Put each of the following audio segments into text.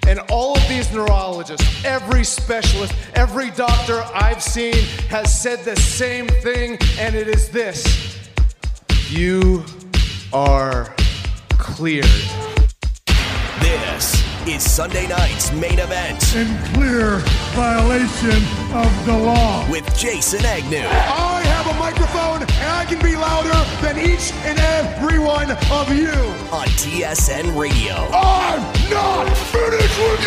And all of these neurologists, every specialist, every doctor I've seen has said the same thing, and it is this: you are cleared. This is Sunday night's main event. In clear violation of the law. With Jason Agnew. I have a microphone and I can be louder than each and every one of you. On TSN Radio. I'm not finished with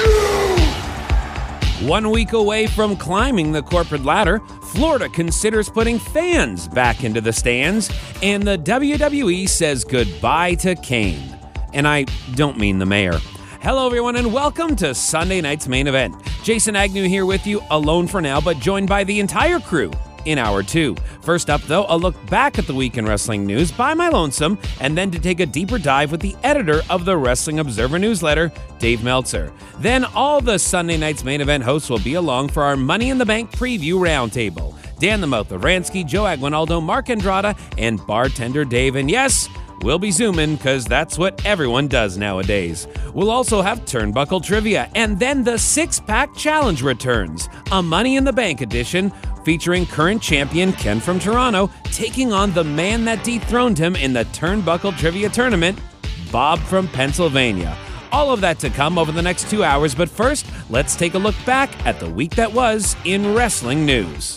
you! 1 week away from climbing the corporate ladder, Florida considers putting fans back into the stands, and the WWE says goodbye to Kane. And I don't mean the mayor. Hello, everyone, and welcome to Sunday night's main event. Jason Agnew here with you, alone for now, but joined by the entire crew in Hour 2. First up, though, a look back at the week in wrestling news by my lonesome, and then to take a deeper dive with the editor of the Wrestling Observer newsletter, Dave Meltzer. Then all the Sunday night's main event hosts will be along for our Money in the Bank preview roundtable. Dan the Mouth Oransky, Joe Aguinaldo, Mark Andrada, and bartender Dave. And yes, we'll be zooming, because that's what everyone does nowadays. We'll also have Turnbuckle Trivia, and then the Six-Pack Challenge returns, a Money in the Bank edition featuring current champion Ken from Toronto taking on the man that dethroned him in the Turnbuckle Trivia Tournament, Bob from Pennsylvania. All of that to come over the next 2 hours, but first, let's take a look back at the week that was in wrestling news.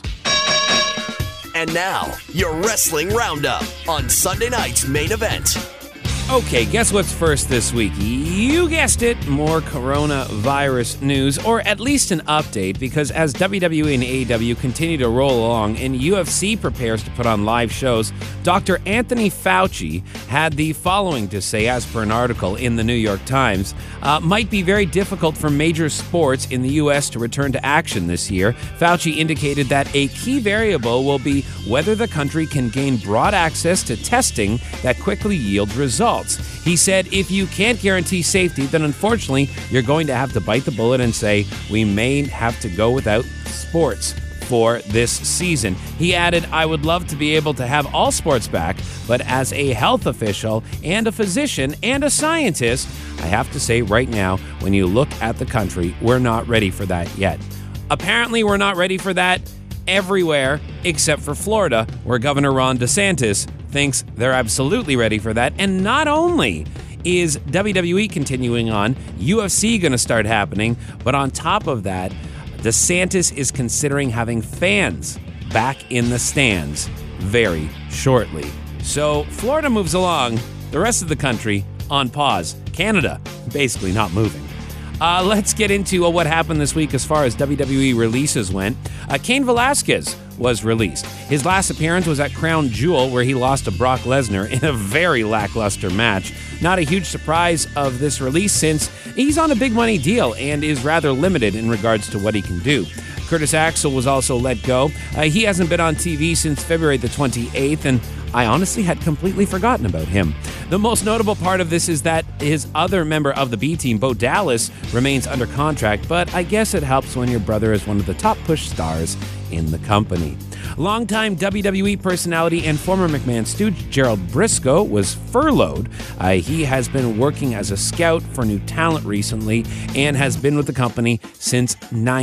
And now, your Wrestling Roundup on Sunday night's main event. Okay, guess what's first this week? You guessed it, more coronavirus news, or at least an update, because as WWE and AEW continue to roll along and UFC prepares to put on live shows, Dr. Anthony Fauci had the following to say, as per an article in the New York Times. Might be very difficult for major sports in the U.S. to return to action this year. Fauci indicated that a key variable will be whether the country can gain broad access to testing that quickly yields results. He said, if you can't guarantee safety, then unfortunately, you're going to have to bite the bullet and say, we may have to go without sports for this season. He added, I would love to be able to have all sports back, but as a health official and a physician and a scientist, I have to say right now, when you look at the country, we're not ready for that yet. Apparently, we're not ready for that everywhere except for Florida, where Governor Ron DeSantis thinks they're absolutely ready for that. And not only is WWE continuing on, UFC going to start happening, but on top of that, DeSantis is considering having fans back in the stands very shortly. So Florida moves along, the rest of the country on pause. Canada basically not moving. Let's get into what happened this week as far as WWE releases went. Cain Velasquez was released. His last appearance was at Crown Jewel, where he lost to Brock Lesnar in a very lackluster match. Not a huge surprise of this release, since he's on a big money deal and is rather limited in regards to what he can do. Curtis Axel was also let go. He hasn't been on TV since February the 28th, and I honestly had completely forgotten about him. The most notable part of this is that his other member of the B Team, Bo Dallas, remains under contract, but I guess it helps when your brother is one of the top push stars in the company. Longtime WWE personality and former McMahon stooge Gerald Briscoe was furloughed. He has been working as a scout for new talent recently and has been with the company since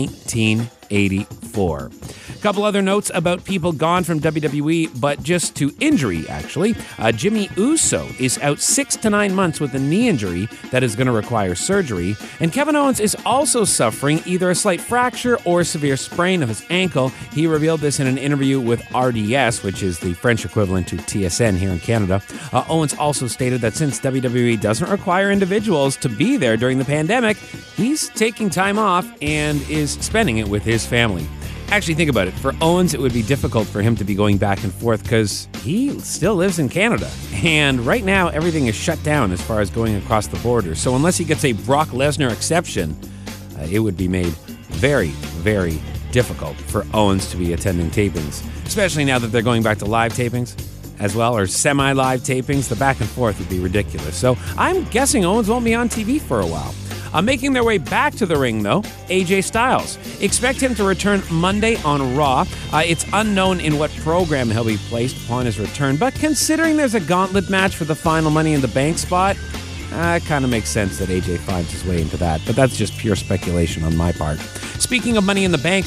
1984. A couple other notes about people gone from WWE, but just to injury, actually. Jimmy Uso is out 6 to 9 months with a knee injury that is going to require surgery. And Kevin Owens is also suffering either a slight fracture or a severe sprain of his ankle. He revealed this in an interview with RDS, which is the French equivalent to TSN here in Canada. Owens also stated that since WWE doesn't require individuals to be there during the pandemic, he's taking time off and is spending it with his family. Actually, think about it. For Owens, it would be difficult for him to be going back and forth because he still lives in Canada. And right now, everything is shut down as far as going across the border. So unless he gets a Brock Lesnar exception, it would be made very, very difficult for Owens to be attending tapings, especially now that they're going back to live tapings as well, or semi-live tapings. The back and forth would be ridiculous. So I'm guessing Owens won't be on TV for a while. Making their way back to the ring, though, AJ Styles. Expect him to return Monday on Raw. It's unknown in what program he'll be placed upon his return, but considering there's a gauntlet match for the final Money in the Bank spot, it kind of makes sense that AJ finds his way into that, but that's just pure speculation on my part. Speaking of Money in the Bank,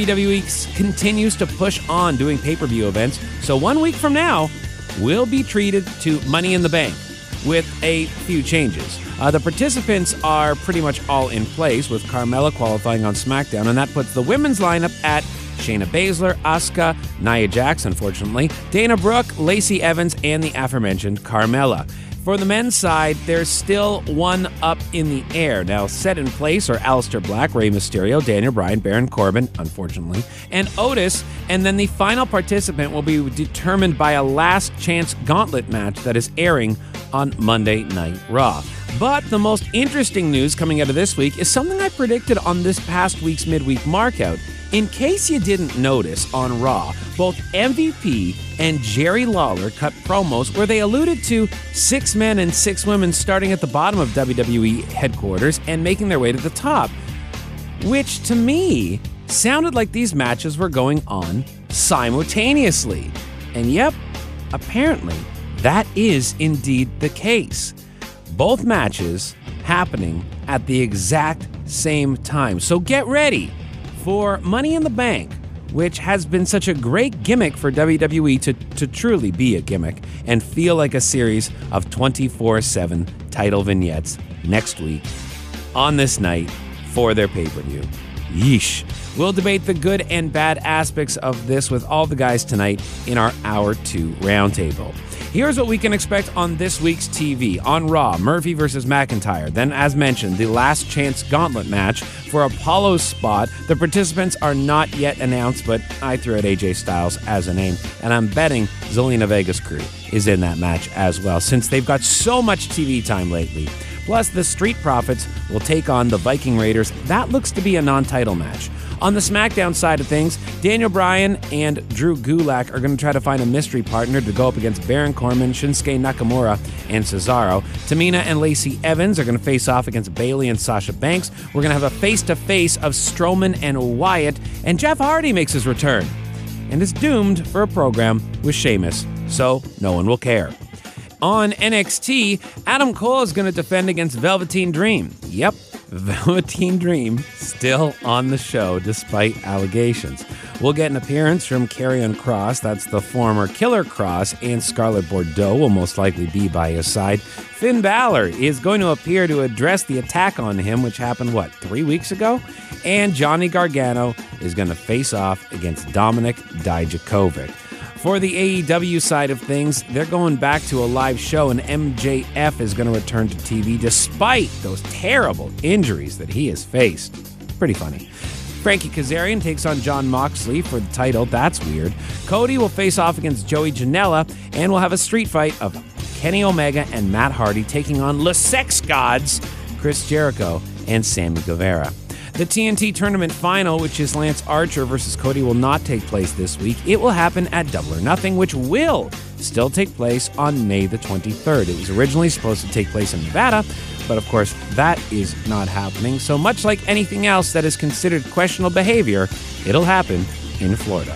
WWE continues to push on doing pay-per-view events, so 1 week from now, we'll be treated to Money in the Bank with a few changes. The participants are pretty much all in place, with Carmella qualifying on SmackDown, and that puts the women's lineup at Shayna Baszler, Asuka, Nia Jax, unfortunately, Dana Brooke, Lacey Evans, and the aforementioned Carmella. For the men's side, there's still one up in the air. Now, set in place are Aleister Black, Rey Mysterio, Daniel Bryan, Baron Corbin, unfortunately, and Otis, and then the final participant will be determined by a last chance gauntlet match that is airing on Monday Night Raw. But the most interesting news coming out of this week is something I predicted on this past week's midweek markout. In case you didn't notice, on Raw, both MVP and Jerry Lawler cut promos where they alluded to 6 men and 6 women starting at the bottom of WWE headquarters and making their way to the top, which to me sounded like these matches were going on simultaneously. And yep, apparently that is indeed the case. Both matches happening at the exact same time. So get ready for Money in the Bank, which has been such a great gimmick for WWE to truly be a gimmick and feel like a series of 24/7 title vignettes next week on this night for their pay-per-view. Yeesh. We'll debate the good and bad aspects of this with all the guys tonight in our Hour 2 Roundtable. Here's what we can expect on this week's TV. On Raw, Murphy versus McIntyre. Then, as mentioned, the last chance gauntlet match for Apollo's spot. The participants are not yet announced, but I threw out AJ Styles as a name, and I'm betting Zelina Vega's crew is in that match as well, since they've got so much TV time lately. Plus, the Street Profits will take on the Viking Raiders. That looks to be a non-title match. On the SmackDown side of things, Daniel Bryan and Drew Gulak are going to try to find a mystery partner to go up against Baron Corbin, Shinsuke Nakamura, and Cesaro. Tamina and Lacey Evans are going to face off against Bayley and Sasha Banks. We're going to have a face-to-face of Strowman and Wyatt, and Jeff Hardy makes his return and is doomed for a program with Sheamus, so no one will care. On NXT, Adam Cole is going to defend against Velveteen Dream. Yep, Velveteen Dream still on the show despite allegations. We'll get an appearance from Karrion Kross, that's the former Killer Kross, and Scarlett Bordeaux will most likely be by his side. Finn Balor is going to appear to address the attack on him, which happened, 3 weeks ago? And Johnny Gargano is going to face off against Dominik Dijakovic. For the AEW side of things, they're going back to a live show, and MJF is going to return to TV despite those terrible injuries that he has faced. Pretty funny. Frankie Kazarian takes on Jon Moxley for the title. That's weird. Cody will face off against Joey Janela, and we'll have a street fight of Kenny Omega and Matt Hardy taking on Le Sex Gods, Chris Jericho and Sammy Guevara. The TNT Tournament Final, which is Lance Archer versus Cody, will not take place this week. It will happen at Double or Nothing, which will still take place on May the 23rd. It was originally supposed to take place in Nevada, but of course that is not happening. So much like anything else that is considered questionable behavior, it'll happen in Florida.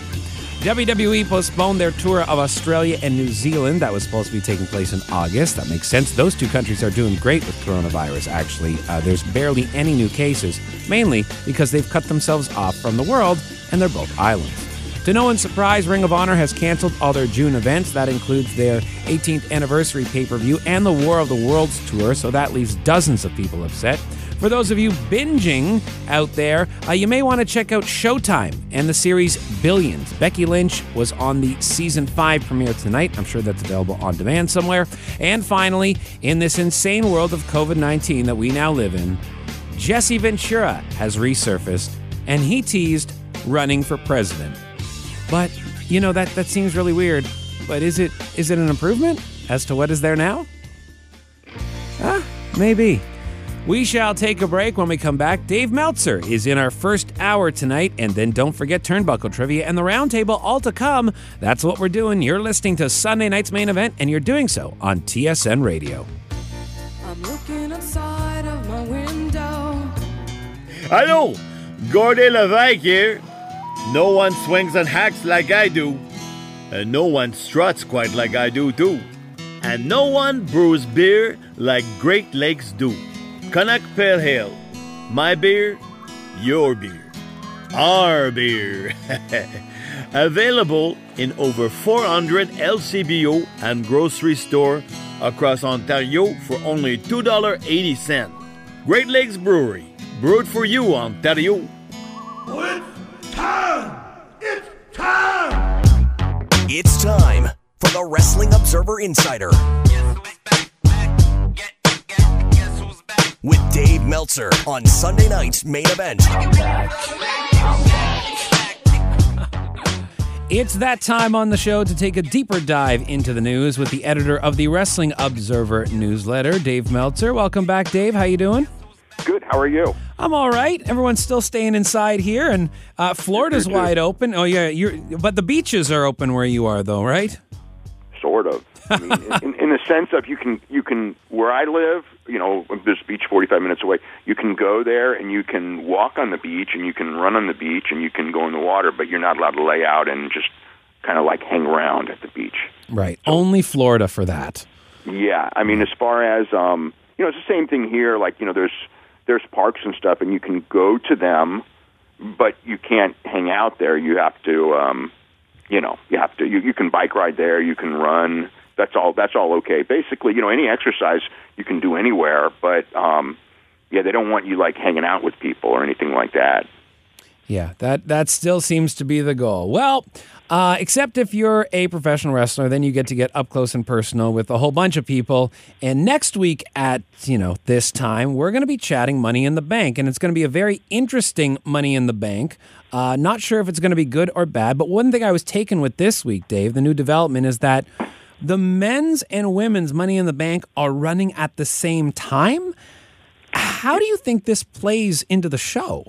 WWE postponed their tour of Australia and New Zealand. That was supposed to be taking place in August. That makes sense. Those two countries are doing great with coronavirus, actually. There's barely any new cases, mainly because they've cut themselves off from the world, and they're both islands. To no one's surprise, Ring of Honor has canceled all their June events. That includes their 18th anniversary pay-per-view and the War of the Worlds tour, so that leaves dozens of people upset. For those of you binging out there, you may want to check out Showtime and the series Billions. Becky Lynch was on the Season 5 premiere tonight. I'm sure that's available on demand somewhere. And finally, in this insane world of COVID-19 that we now live in, Jesse Ventura has resurfaced, and he teased running for president. But, that seems really weird. But is it an improvement as to what is there now? Maybe. We shall take a break. When we come back, Dave Meltzer is in our first hour tonight, and then don't forget Turnbuckle Trivia and the Roundtable, all to come. That's what we're doing. You're listening to Sunday night's main event, and you're doing so on TSN Radio. I'm looking outside of my window. Hello, Gordy Levesque here. No one swings and hacks like I do, and no one struts quite like I do too. And no one brews beer like Great Lakes do. Canuck Pale Ale. My beer, your beer. Our beer. Available in over 400 LCBO and grocery store across Ontario for only $2.80. Great Lakes Brewery. Brewed for you, Ontario. It's time! It's time! It's time for the Wrestling Observer Insider with Dave Meltzer on Sunday night's Main Event. It's that time on the show to take a deeper dive into the news with the editor of the Wrestling Observer newsletter, Dave Meltzer. Welcome back, Dave. How you doing? Good. How are you? I'm all right. Everyone's still staying inside here, and Florida's wide open. Oh yeah, but the beaches are open where you are, though, right? Sort of. I mean, in the sense of you can where I live, this beach 45 minutes away. You can go there and you can walk on the beach and you can run on the beach and you can go in the water, but you're not allowed to lay out and just kind of like hang around at the beach. Right. So, only Florida for that. Yeah. I mean, as far as it's the same thing here. Like there's parks and stuff, and you can go to them, but you can't hang out there. You have to, you can bike ride there. You can run. That's all okay. Basically, any exercise you can do anywhere, but they don't want you like hanging out with people or anything like that. Yeah, that still seems to be the goal. Well, except if you're a professional wrestler, then you get to get up close and personal with a whole bunch of people. And next week at, this time, we're going to be chatting Money in the Bank. And it's going to be a very interesting Money in the Bank. Not sure if it's going to be good or bad, but one thing I was taken with this week, Dave, the new development is that the men's and women's Money in the Bank are running at the same time. How do you think this plays into the show?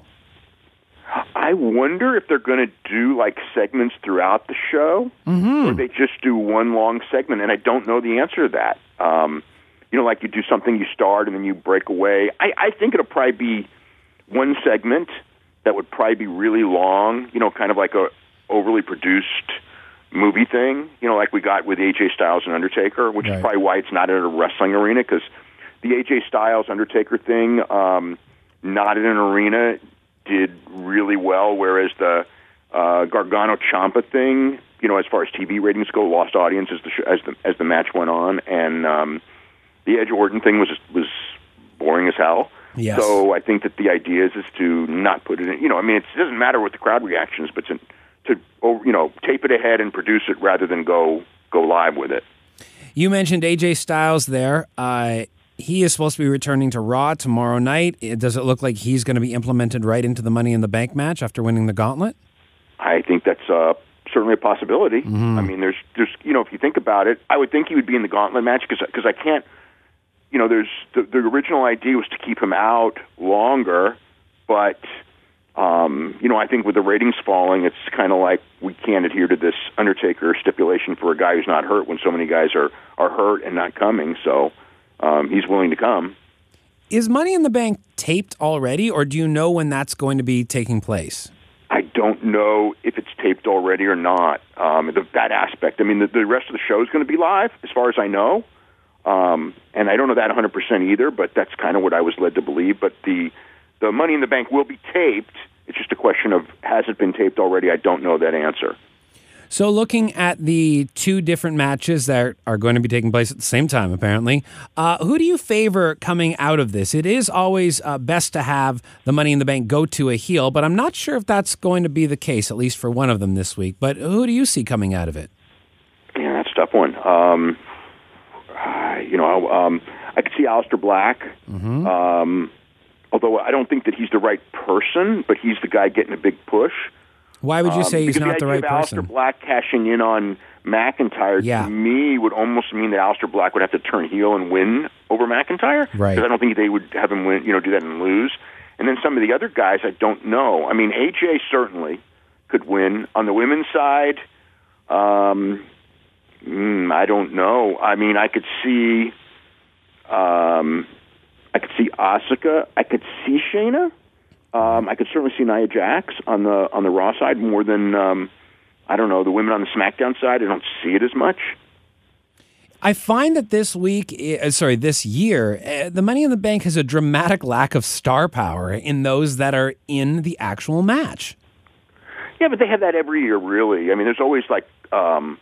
I wonder if they're going to do like segments throughout the show, or they just do one long segment, and I don't know the answer to that. Like you do something, you start, and then you break away. I think it'll probably be one segment that would probably be really long, kind of like a overly produced movie thing, like we got with AJ Styles and Undertaker, which is probably why it's not at a wrestling arena, because the AJ Styles Undertaker thing, not in an arena, did really well, whereas the Gargano Ciampa thing, as far as TV ratings go, lost audience as the match went on, and the Edge Orton thing was boring as hell. Yes. So I think that the idea is to not put it in. It doesn't matter what the crowd reaction is, but to tape it ahead and produce it rather than go live with it. You mentioned AJ Styles there. He is supposed to be returning to Raw tomorrow night. Does it look like he's going to be implemented right into the Money in the Bank match after winning the gauntlet? I think that's certainly a possibility. I mean, there's if you think about it, I would think he would be in the gauntlet match because I can't. There's the original idea was to keep him out longer, but I think with the ratings falling, it's kind of like we can't adhere to this Undertaker stipulation for a guy who's not hurt when so many guys are hurt and not coming. So. He's willing to come. Is Money in the Bank taped already, or do you know when that's going to be taking place? I don't know if it's taped already or not. That aspect. I mean, the rest of the show is going to be live, as far as I know. And I don't know that 100% either, but that's kind of what I was led to believe. But the Money in the Bank will be taped. It's just a question of, has it been taped already? I don't know that answer. So looking at the two different matches that are going to be taking place at the same time, apparently, who do you favor coming out of this? It is always best to have the Money in the Bank go to a heel, but I'm not sure if that's going to be the case, at least for one of them this week. But who do you see coming out of it? Yeah, that's a tough one. I could see Aleister Black, although I don't think that he's the right person, but he's the guy getting a big push. Why would you say he's not the right person? Aleister Black cashing in on McIntyre, to me, would almost mean that Aleister Black would have to turn heel and win over McIntyre. Right. Because I don't think they would have him win, do that and lose. And then some of the other guys, I don't know. I mean, AJ certainly could win. On the women's side, I don't know. I mean, I could see Asuka. I could see Shayna. I could certainly see Nia Jax on the Raw side more than the women on the SmackDown side. I don't see it as much. I find that this year, the Money in the Bank has a dramatic lack of star power in those that are in the actual match. Yeah, but they have that every year, really. I mean, there's always like, and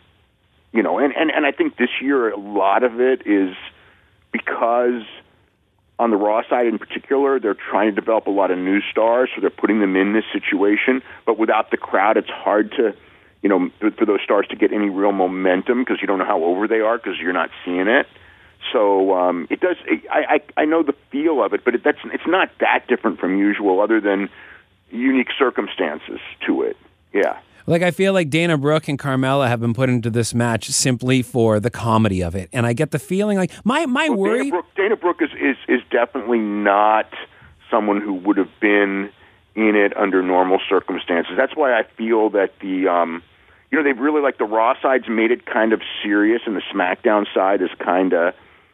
I think this year a lot of it is because on the Raw side in particular, they're trying to develop a lot of new stars, so they're putting them in this situation. But without the crowd, it's hard to, for those stars to get any real momentum because you don't know how over they are because you're not seeing it. So it does. I know the feel of it, but it's not that different from usual, other than unique circumstances to it. Yeah. Like, I feel like Dana Brooke and Carmella have been put into this match simply for the comedy of it. And I get the feeling like my worry... Dana Brooke is definitely not someone who would have been in it under normal circumstances. That's why I feel that they've really, like, the Raw side's made it kind of serious, and the SmackDown side is kind of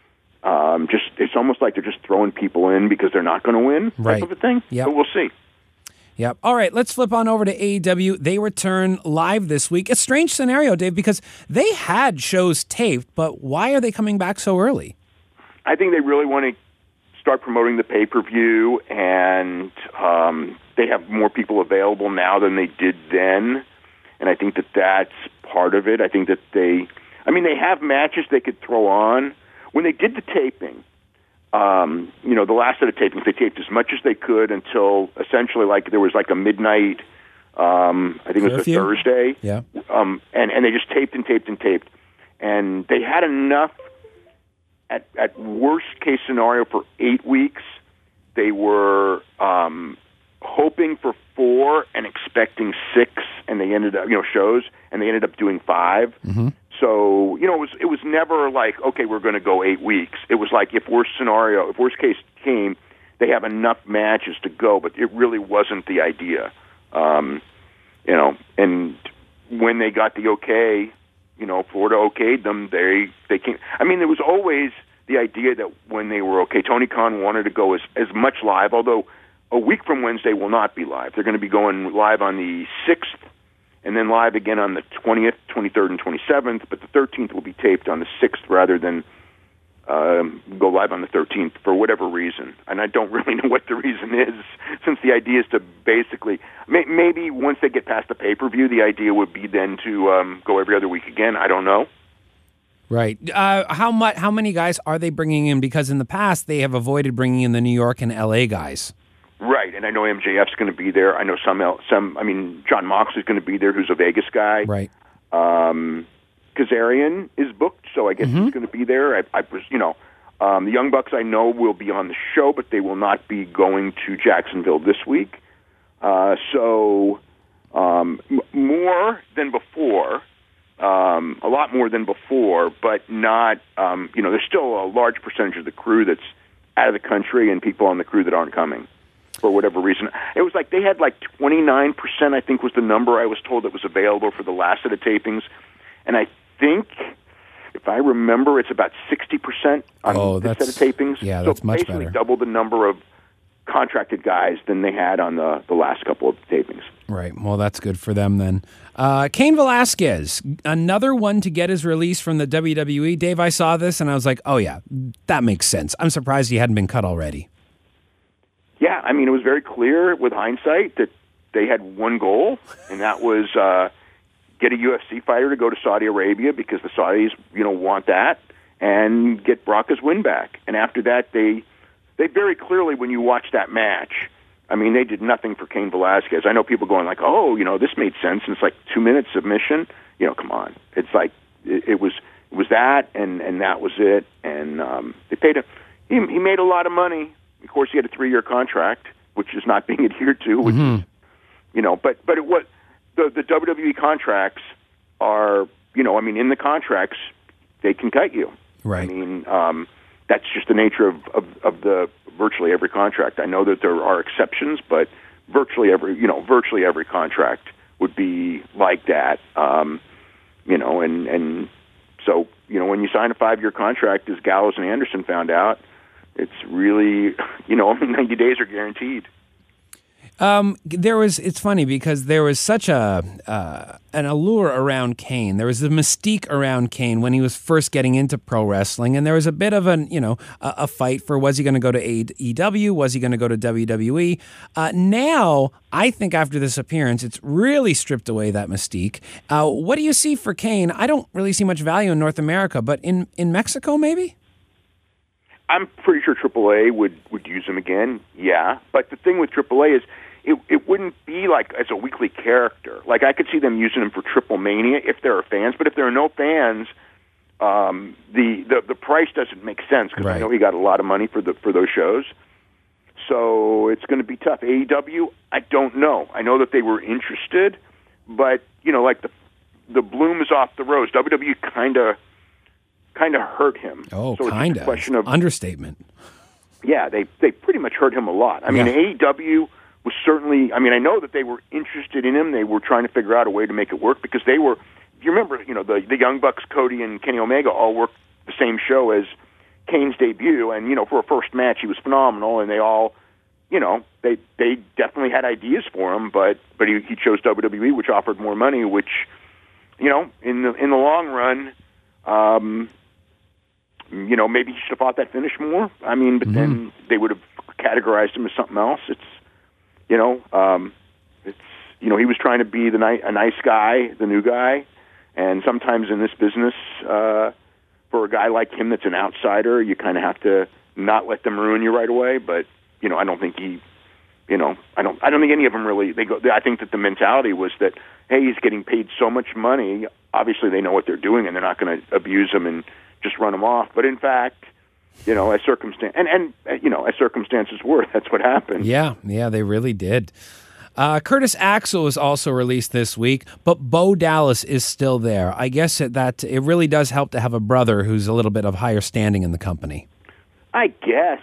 it's almost like they're just throwing people in because they're not going to win, type of a thing. Yep. But we'll see. Yep. All right, let's flip on over to AEW. They return live this week. A strange scenario, Dave, because they had shows taped, but why are they coming back so early? I think they really want to start promoting the pay-per-view, and they have more people available now than they did then, and I think that that's part of it. I think that they have matches they could throw on. When they did the taping, the last set of tapings, they taped as much as they could until essentially there was a midnight, I think it was a Thursday. Yeah. And they just taped and taped and taped. And they had enough, at worst case scenario, for 8 weeks. They were hoping for 4 and expecting 6, and they ended up, shows, and they ended up doing 5. Mm-hmm. So, it was never like, okay, we're going to go 8 weeks. It was like if worst case came, they have enough matches to go, but it really wasn't the idea. And when they got the okay, Florida okayed them, they came. I mean, there was always the idea that when they were okay, Tony Khan wanted to go as much live, although a week from Wednesday will not be live. They're going to be going live on the 6th, and then live again on the 20th, 23rd, and 27th, but the 13th will be taped on the 6th rather than go live on the 13th for whatever reason. And I don't really know what the reason is, since the idea is to basically, maybe once they get past the pay-per-view, the idea would be then to go every other week again. I don't know. Right. How many guys are they bringing in? Because in the past, they have avoided bringing in the New York and L.A. guys. Right, and I know MJF's going to be there. I know John Moxley's going to be there, who's a Vegas guy. Right. Kazarian is booked, so I guess he's going to be there. The Young Bucks I know will be on the show, but they will not be going to Jacksonville this week. More than before, a lot more than before, but not. There's still a large percentage of the crew that's out of the country, and people on the crew that aren't coming for whatever reason. It was like they had 29%, I think was the number I was told that was available for the last set of tapings. And I think, if I remember, it's about 60% on this set of tapings. Yeah, that's much better. So basically double the number of contracted guys than they had on the last couple of tapings. Right. Well, that's good for them then. Cain Velasquez, another one to get his release from the WWE. Dave, I saw this and I was like, oh yeah, that makes sense. I'm surprised he hadn't been cut already. Yeah, I mean, it was very clear with hindsight that they had one goal, and that was get a UFC fighter to go to Saudi Arabia because the Saudis, want that, and get Brock's win back. And after that, they very clearly, when you watch that match, I mean, they did nothing for Cain Velasquez. I know people going like, oh, this made sense, and it's like 2 minutes submission. Come on. It's like, it was that, and that was it. And they paid him. He made a lot of money. Of course, he had a 3-year contract, which is not being adhered to, which is, but it was, the WWE contracts are, in the contracts, they can cut you. Right. I mean, that's just the nature of the virtually every contract. I know that there are exceptions, but virtually every contract would be like that. And so, when you sign a 5-year contract, as Gallows and Anderson found out, it's really, only 90 days are guaranteed. It's funny because there was such an allure around Kane. There was the mystique around Kane when he was first getting into pro wrestling, and there was a bit of a fight for, was he going to go to AEW? Was he going to go to WWE? Now, I think after this appearance, it's really stripped away that mystique. What do you see for Kane? I don't really see much value in North America, but in Mexico, maybe? I'm pretty sure AAA would use him again, yeah. But the thing with AAA is it wouldn't be like as a weekly character. Like, I could see them using him for Triple Mania if there are fans, but if there are no fans, the price doesn't make sense because I know he got a lot of money for those shows. So it's going to be tough. AEW, I don't know. I know that they were interested, but like the bloom is off the rose. WWE kind of hurt him. Oh, so kind of. Question of understatement. Yeah, they pretty much hurt him a lot. I mean, AEW was certainly. I mean, I know that they were interested in him. They were trying to figure out a way to make it work because they were. If you remember, the Young Bucks, Cody and Kenny Omega all worked the same show as Kane's debut, and for a first match, he was phenomenal, and they all, they definitely had ideas for him, but he chose WWE, which offered more money, which, in the long run. Maybe he should have fought that finish more. I mean, but then they would have categorized him as something else. He was trying to be a nice guy, the new guy, and sometimes in this business, for a guy like him that's an outsider, you kind of have to not let them ruin you right away. But I don't think he, I don't think any of them really. I think that the mentality was that, hey, he's getting paid so much money. Obviously, they know what they're doing, and they're not going to abuse him and just run him off. But in fact, as circumstances were, that's what happened. Yeah, they really did. Curtis Axel was also released this week, but Bo Dallas is still there. I guess that it really does help to have a brother who's a little bit of higher standing in the company. I guess,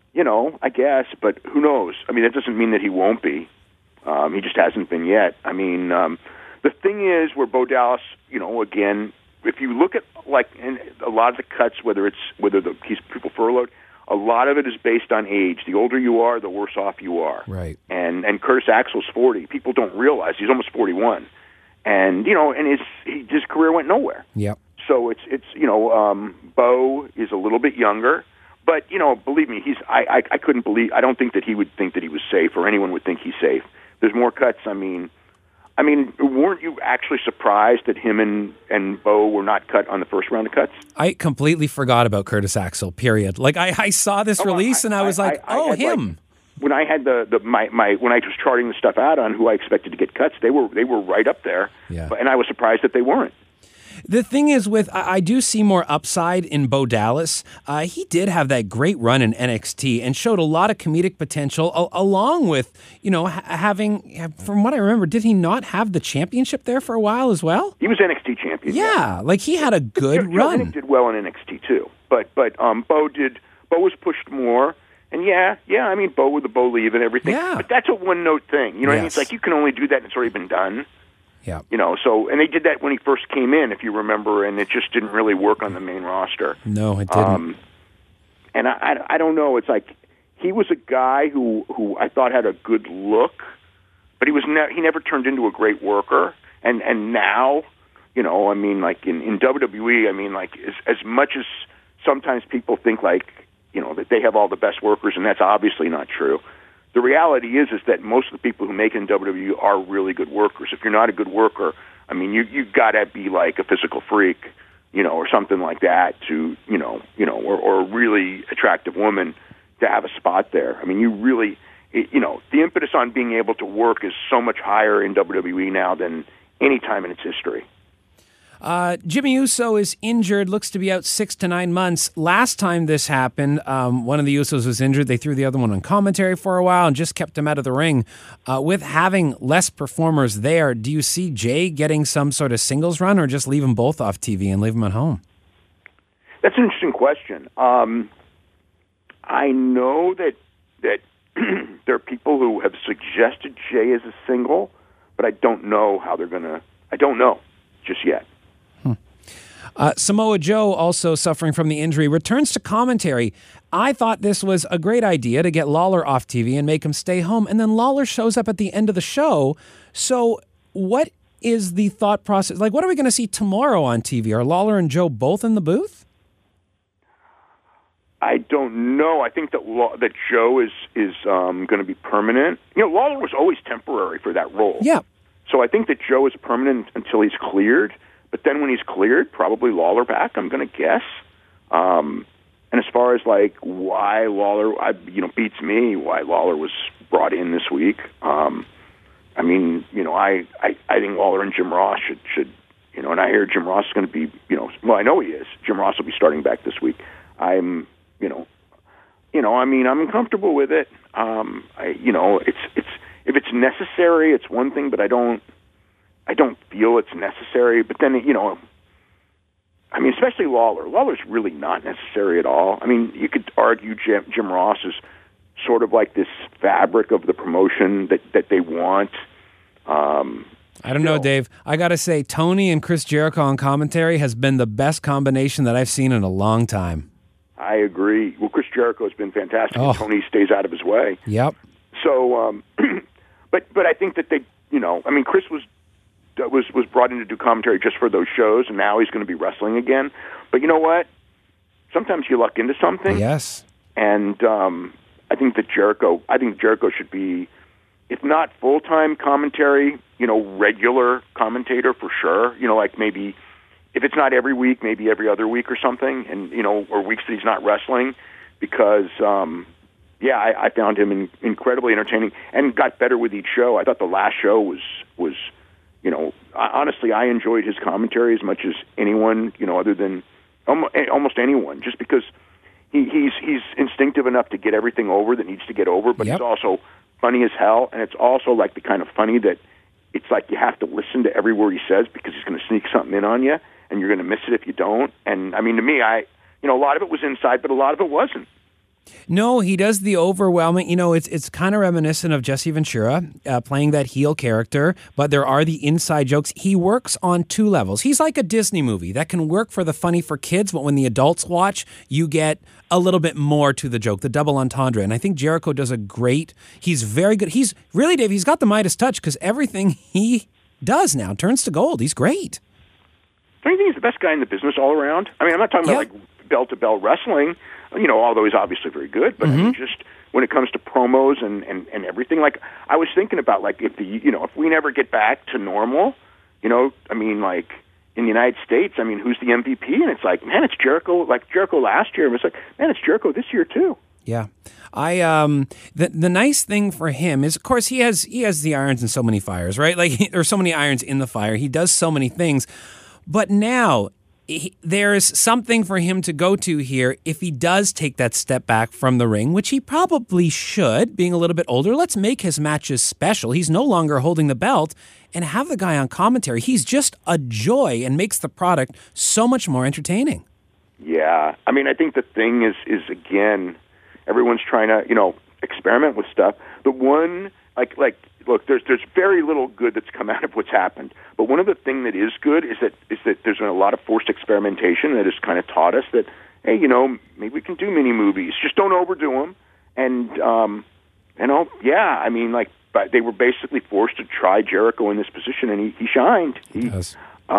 but who knows? I mean, that doesn't mean that he won't be. He just hasn't been yet. I mean, the thing is, where Bo Dallas, again, if you look at in a lot of the cuts, whether he's people furloughed, a lot of it is based on age. The older you are, the worse off you are. Right. And Curtis Axel's 40. People don't realize he's almost 41, and his career went nowhere. Yep. So it's Bo is a little bit younger, but believe me, I couldn't believe. I don't think that he would think that he was safe, or anyone would think he's safe. There's more cuts. I mean, weren't you actually surprised that him and Bo were not cut on the first round of cuts? I completely forgot about Curtis Axel, period. Like, I saw this release, and I was like, him. When I had when I was charting the stuff out on who I expected to get cuts, they were right up there. Yeah. And I was surprised that they weren't. The thing is, I do see more upside in Bo Dallas. He did have that great run in NXT and showed a lot of comedic potential, along with, having, from what I remember, did he not have the championship there for a while as well? He was NXT champion. Yeah, like he had a good run. He did well in NXT too, but Bo was pushed more. And yeah, I mean, Bo with the Bo leave and everything. Yeah. But that's a one-note thing. What I mean? It's like you can only do that and it's already been done. Yeah. And they did that when he first came in, if you remember, and it just didn't really work on the main roster. No, it didn't. And I don't know. It's like he was a guy who I thought had a good look, but he never turned into a great worker. And now, I mean, like in WWE, I mean, like as much as sometimes people think like, that they have all the best workers, and that's obviously not true. The reality is that most of the people who make it in WWE are really good workers. If you're not a good worker, I mean, you got to be like a physical freak, or something like that to, or a really attractive woman to have a spot there. I mean, you really, the impetus on being able to work is so much higher in WWE now than any time in its history. Jimmy Uso is injured, looks to be out 6 to 9 months. Last time this happened, one of the Usos was injured. They threw the other one on commentary for a while and just kept him out of the ring. With having less performers there, do you see Jay getting some sort of singles run, or just leave them both off TV and leave them at home? That's an interesting question. I know that there are people who have suggested Jay as a single, but I don't know how they're going to. I don't know just yet. Samoa Joe, also suffering from the injury, returns to commentary. I thought this was a great idea to get Lawler off TV and make him stay home, and then Lawler shows up at the end of the show. So what is the thought process? Like, what are we going to see tomorrow on TV? Are Lawler and Joe both in the booth? I don't know. I think that that Joe is going to be permanent. You know, Lawler was always temporary for that role. Yeah. So I think that Joe is permanent until he's cleared. But then when he's cleared, probably Lawler back, I'm going to guess. And as far as like why Lawler, beats me why Lawler was brought in this week. I mean, I think Lawler and Jim Ross should and I hear Jim Ross is going to be, well, I know he is. Jim Ross will be starting back this week. I'm comfortable with it. It's if it's necessary, it's one thing, but I don't feel it's necessary. But then, especially Lawler. Lawler's really not necessary at all. I mean, you could argue Jim Ross is sort of like this fabric of the promotion that they want. I don't know, Dave. I got to say, Tony and Chris Jericho on commentary has been the best combination that I've seen in a long time. I agree. Well, Chris Jericho has been fantastic. And Tony stays out of his way. Yep. So, but I think that they, Chris was brought in to do commentary just for those shows, and now he's going to be wrestling again. But you know what? Sometimes you luck into something. Yes. And I think Jericho should be, if not full-time commentary, regular commentator for sure. Like maybe if it's not every week, maybe every other week or something, and or weeks that he's not wrestling, because I found him incredibly entertaining and got better with each show. I thought the last show was honestly, I enjoyed his commentary as much as anyone, other than almost anyone, just because he's instinctive enough to get everything over that needs to get over, but He's also funny as hell, and it's also like the kind of funny that it's like you have to listen to every word he says because he's going to sneak something in on you, and you're going to miss it if you don't. And I mean, to me, a lot of it was inside, but a lot of it wasn't. No, he does the overwhelming. It's kind of reminiscent of Jesse Ventura playing that heel character, but there are the inside jokes. He works on two levels. He's like a Disney movie that can work for the funny for kids, but when the adults watch, you get a little bit more to the joke, the double entendre. And I think Jericho does he's very good. He's really, Dave, he's got the Midas touch because everything he does now turns to gold. He's great. Don't you think he's the best guy in the business all around? I mean, I'm not talking about like bell-to-bell wrestling, although he's obviously very good, but I mean, just when it comes to promos and everything, like I was thinking about like if if we never get back to normal, like in the United States, I mean, who's the MVP? And it's like, man, it's Jericho, like Jericho last year. And it's like, man, it's Jericho this year too. Yeah. The nice thing for him is, of course, he has the irons in so many fires, right? Like there's so many irons in the fire. He does so many things, but now there's something for him to go to here if he does take that step back from the ring, which he probably should, being a little bit older. Let's make his matches special. He's no longer holding the belt, and have the guy on commentary. He's just a joy and makes the product so much more entertaining. Yeah. I mean, I think the thing is again, everyone's trying to, experiment with stuff. The one, look, there's very little good that's come out of what's happened. But one of the things that is good is that there's been a lot of forced experimentation that has kind of taught us that, hey, maybe we can do mini movies. Just don't overdo them. And, but they were basically forced to try Jericho in this position, and he shined. Yes.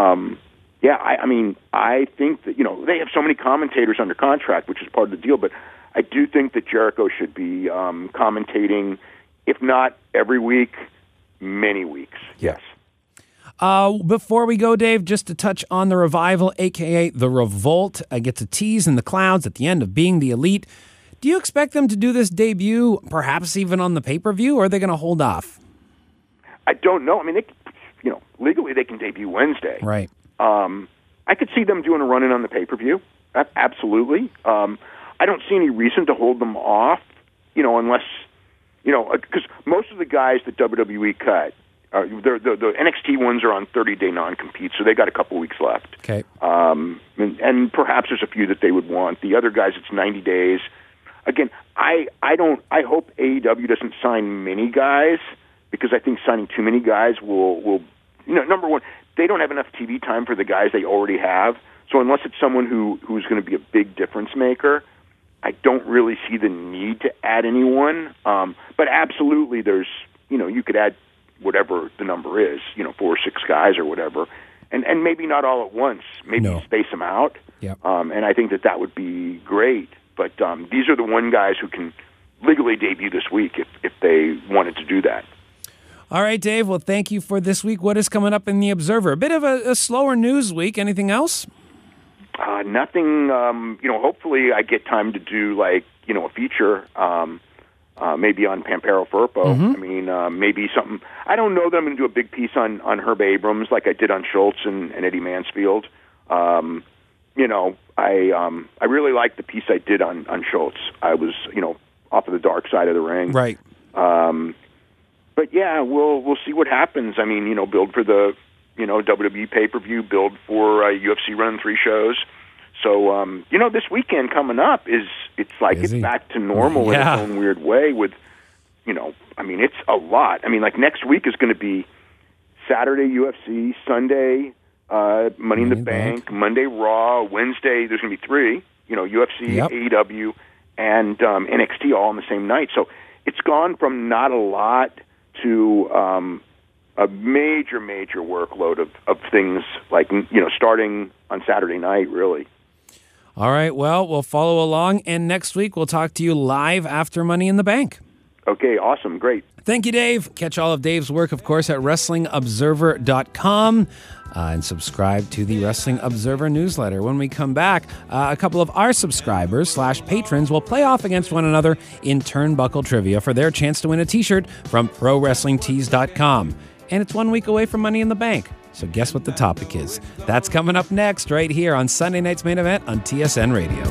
I think that, they have so many commentators under contract, which is part of the deal, but I do think that Jericho should be commentating, if not every week, many weeks. Yes. Before we go, Dave, just to touch on the Revival, a.k.a. The Revolt, gets a tease in the clouds at the end of Being the Elite. Do you expect them to do this debut, perhaps even on the pay-per-view, or are they going to hold off? I don't know. I mean, legally they can debut Wednesday. Right. I could see them doing a run-in on the pay-per-view. Absolutely. I don't see any reason to hold them off, unless, because most of the guys that WWE cut, the NXT ones are on 30-day non-compete, so they got a couple weeks left. Okay. And perhaps there's a few that they would want. The other guys, it's 90 days. Again, I hope AEW doesn't sign many guys, because I think signing too many guys will number one, they don't have enough TV time for the guys they already have. So unless it's someone who's going to be a big difference maker, I don't really see the need to add anyone. But absolutely, there's, you could add whatever the number is, 4 or 6 guys or whatever, and maybe not all at once. Maybe space them out. Yep. And I think that would be great. But these are the one guys who can legally debut this week if they wanted to do that. All right, Dave. Well, thank you for this week. What is coming up in the Observer? A bit of a slower news week. Anything else? Nothing. Hopefully I get time to do a feature, maybe on Pampero Firpo. Mm-hmm. I mean, maybe something. I don't know that I'm going to do a big piece on Herb Abrams like I did on Schultz and Eddie Mansfield. I really liked the piece I did on Schultz. I was, off of the dark side of the ring. Right. But yeah, we'll see what happens. I mean, build for the, WWE pay-per-view, build for UFC Run 3 shows. So, this weekend coming up it's busy. It's back to normal in its own weird way with, it's a lot. I mean, next week is going to be Saturday UFC, Sunday Money in the Bank, Monday Raw, Wednesday there's going to be 3, UFC, AEW, and NXT all on the same night. So it's gone from not a lot to a major workload of things starting on Saturday night, really. All right, well, we'll follow along, and next week we'll talk to you live after Money in the Bank. Okay, awesome, great. Thank you, Dave. Catch all of Dave's work, of course, at WrestlingObserver.com and subscribe to the Wrestling Observer newsletter. When we come back, a couple of our subscribers / patrons will play off against one another in Turnbuckle Trivia for their chance to win a t-shirt from ProWrestlingTees.com. And it's 1 week away from Money in the Bank. So guess what the topic is? That's coming up next right here on Sunday Night's Main Event on TSN Radio.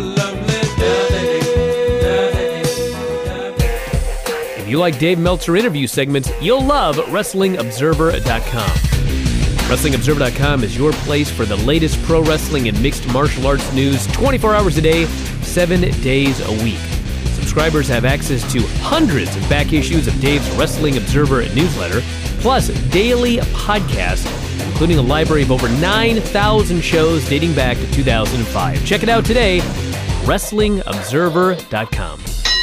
If you like Dave Meltzer interview segments, you'll love WrestlingObserver.com. WrestlingObserver.com is your place for the latest pro wrestling and mixed martial arts news 24 hours a day, 7 days a week. Subscribers have access to hundreds of back issues of Dave's Wrestling Observer newsletter, plus daily podcasts, including a library of over 9,000 shows dating back to 2005. Check it out today, WrestlingObserver.com.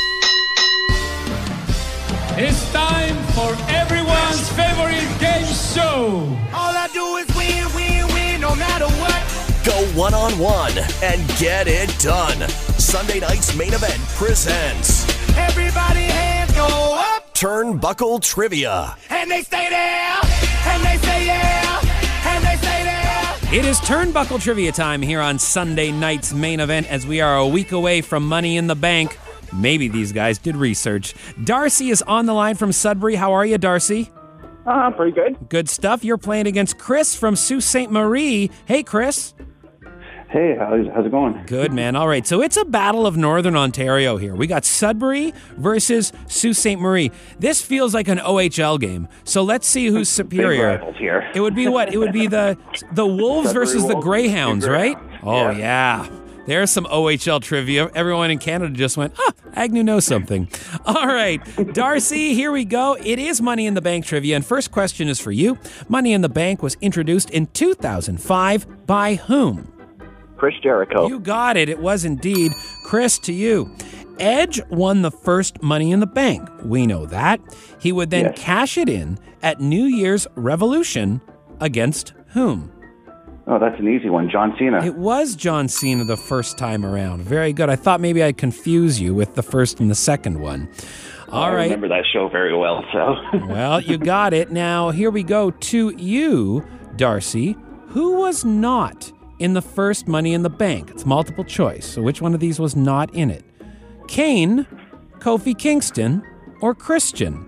It's time for everyone's favorite game show. All I do is win, no matter what. Go one-on-one and get it done. Sunday Night's Main Event presents Everybody hands go up. Turnbuckle Trivia. And they stay there. And they say yeah. And they say there. It is Turnbuckle Trivia time here on Sunday Night's Main Event as we are a week away from Money in the Bank. Maybe these guys did research. Darcy is on the line from Sudbury. How are you, Darcy? Pretty good. Good stuff. You're playing against Chris from Sault Ste. Marie. Hey, Chris. Hey, how's it going? Good, man. All right, so it's a battle of Northern Ontario here. We got Sudbury versus Sault Ste. Marie. This feels like an OHL game, so let's see who's superior. Big rivals here. It would be what? It would be the Wolves Sudbury versus the Wolves, Greyhounds, right? Oh, Yeah. yeah. There's some OHL trivia. Everyone in Canada just went, Agnew knows something. All right, Darcy, here we go. It is Money in the Bank trivia, and first question is for you. Money in the Bank was introduced in 2005 by whom? Chris Jericho. You got it. It was indeed. Chris, to you. Edge won the first Money in the Bank. We know that. He would then cash it in at New Year's Revolution against whom? Oh, that's an easy one. John Cena. It was John Cena the first time around. Very good. I thought maybe I'd confuse you with the first and the second one. All right. I remember that show very well, so. Well, you got it. Now, here we go to you, Darcy. Who was not in the first Money in the Bank? It's multiple choice. So which one of these was not in it? Kane, Kofi Kingston, or Christian?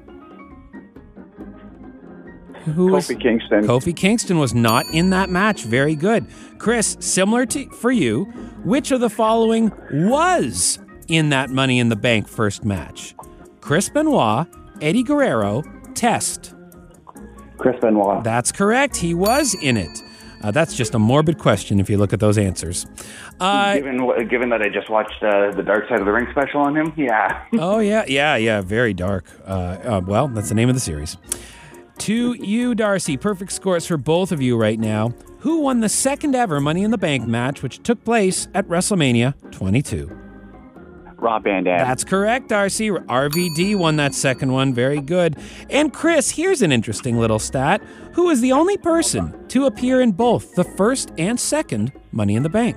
Kofi Kingston. Kofi Kingston was not in that match. Very good. Chris, similar to for you, which of the following was in that Money in the Bank first match? Chris Benoit, Eddie Guerrero, Test. Chris Benoit. That's correct. He was in it. That's just a morbid question if you look at those answers. Given that I just watched the Dark Side of the Ring special on him, yeah. Oh, yeah. Very dark. Well, that's the name of the series. To you, Darcy, perfect scores for both of you right now. Who won the second ever Money in the Bank match, which took place at WrestleMania 22? Rob Van Dam. That's correct, Darcy. RVD won that second one. Very good. And Chris, here's an interesting little stat. Who is the only person to appear in both the first and second Money in the Bank?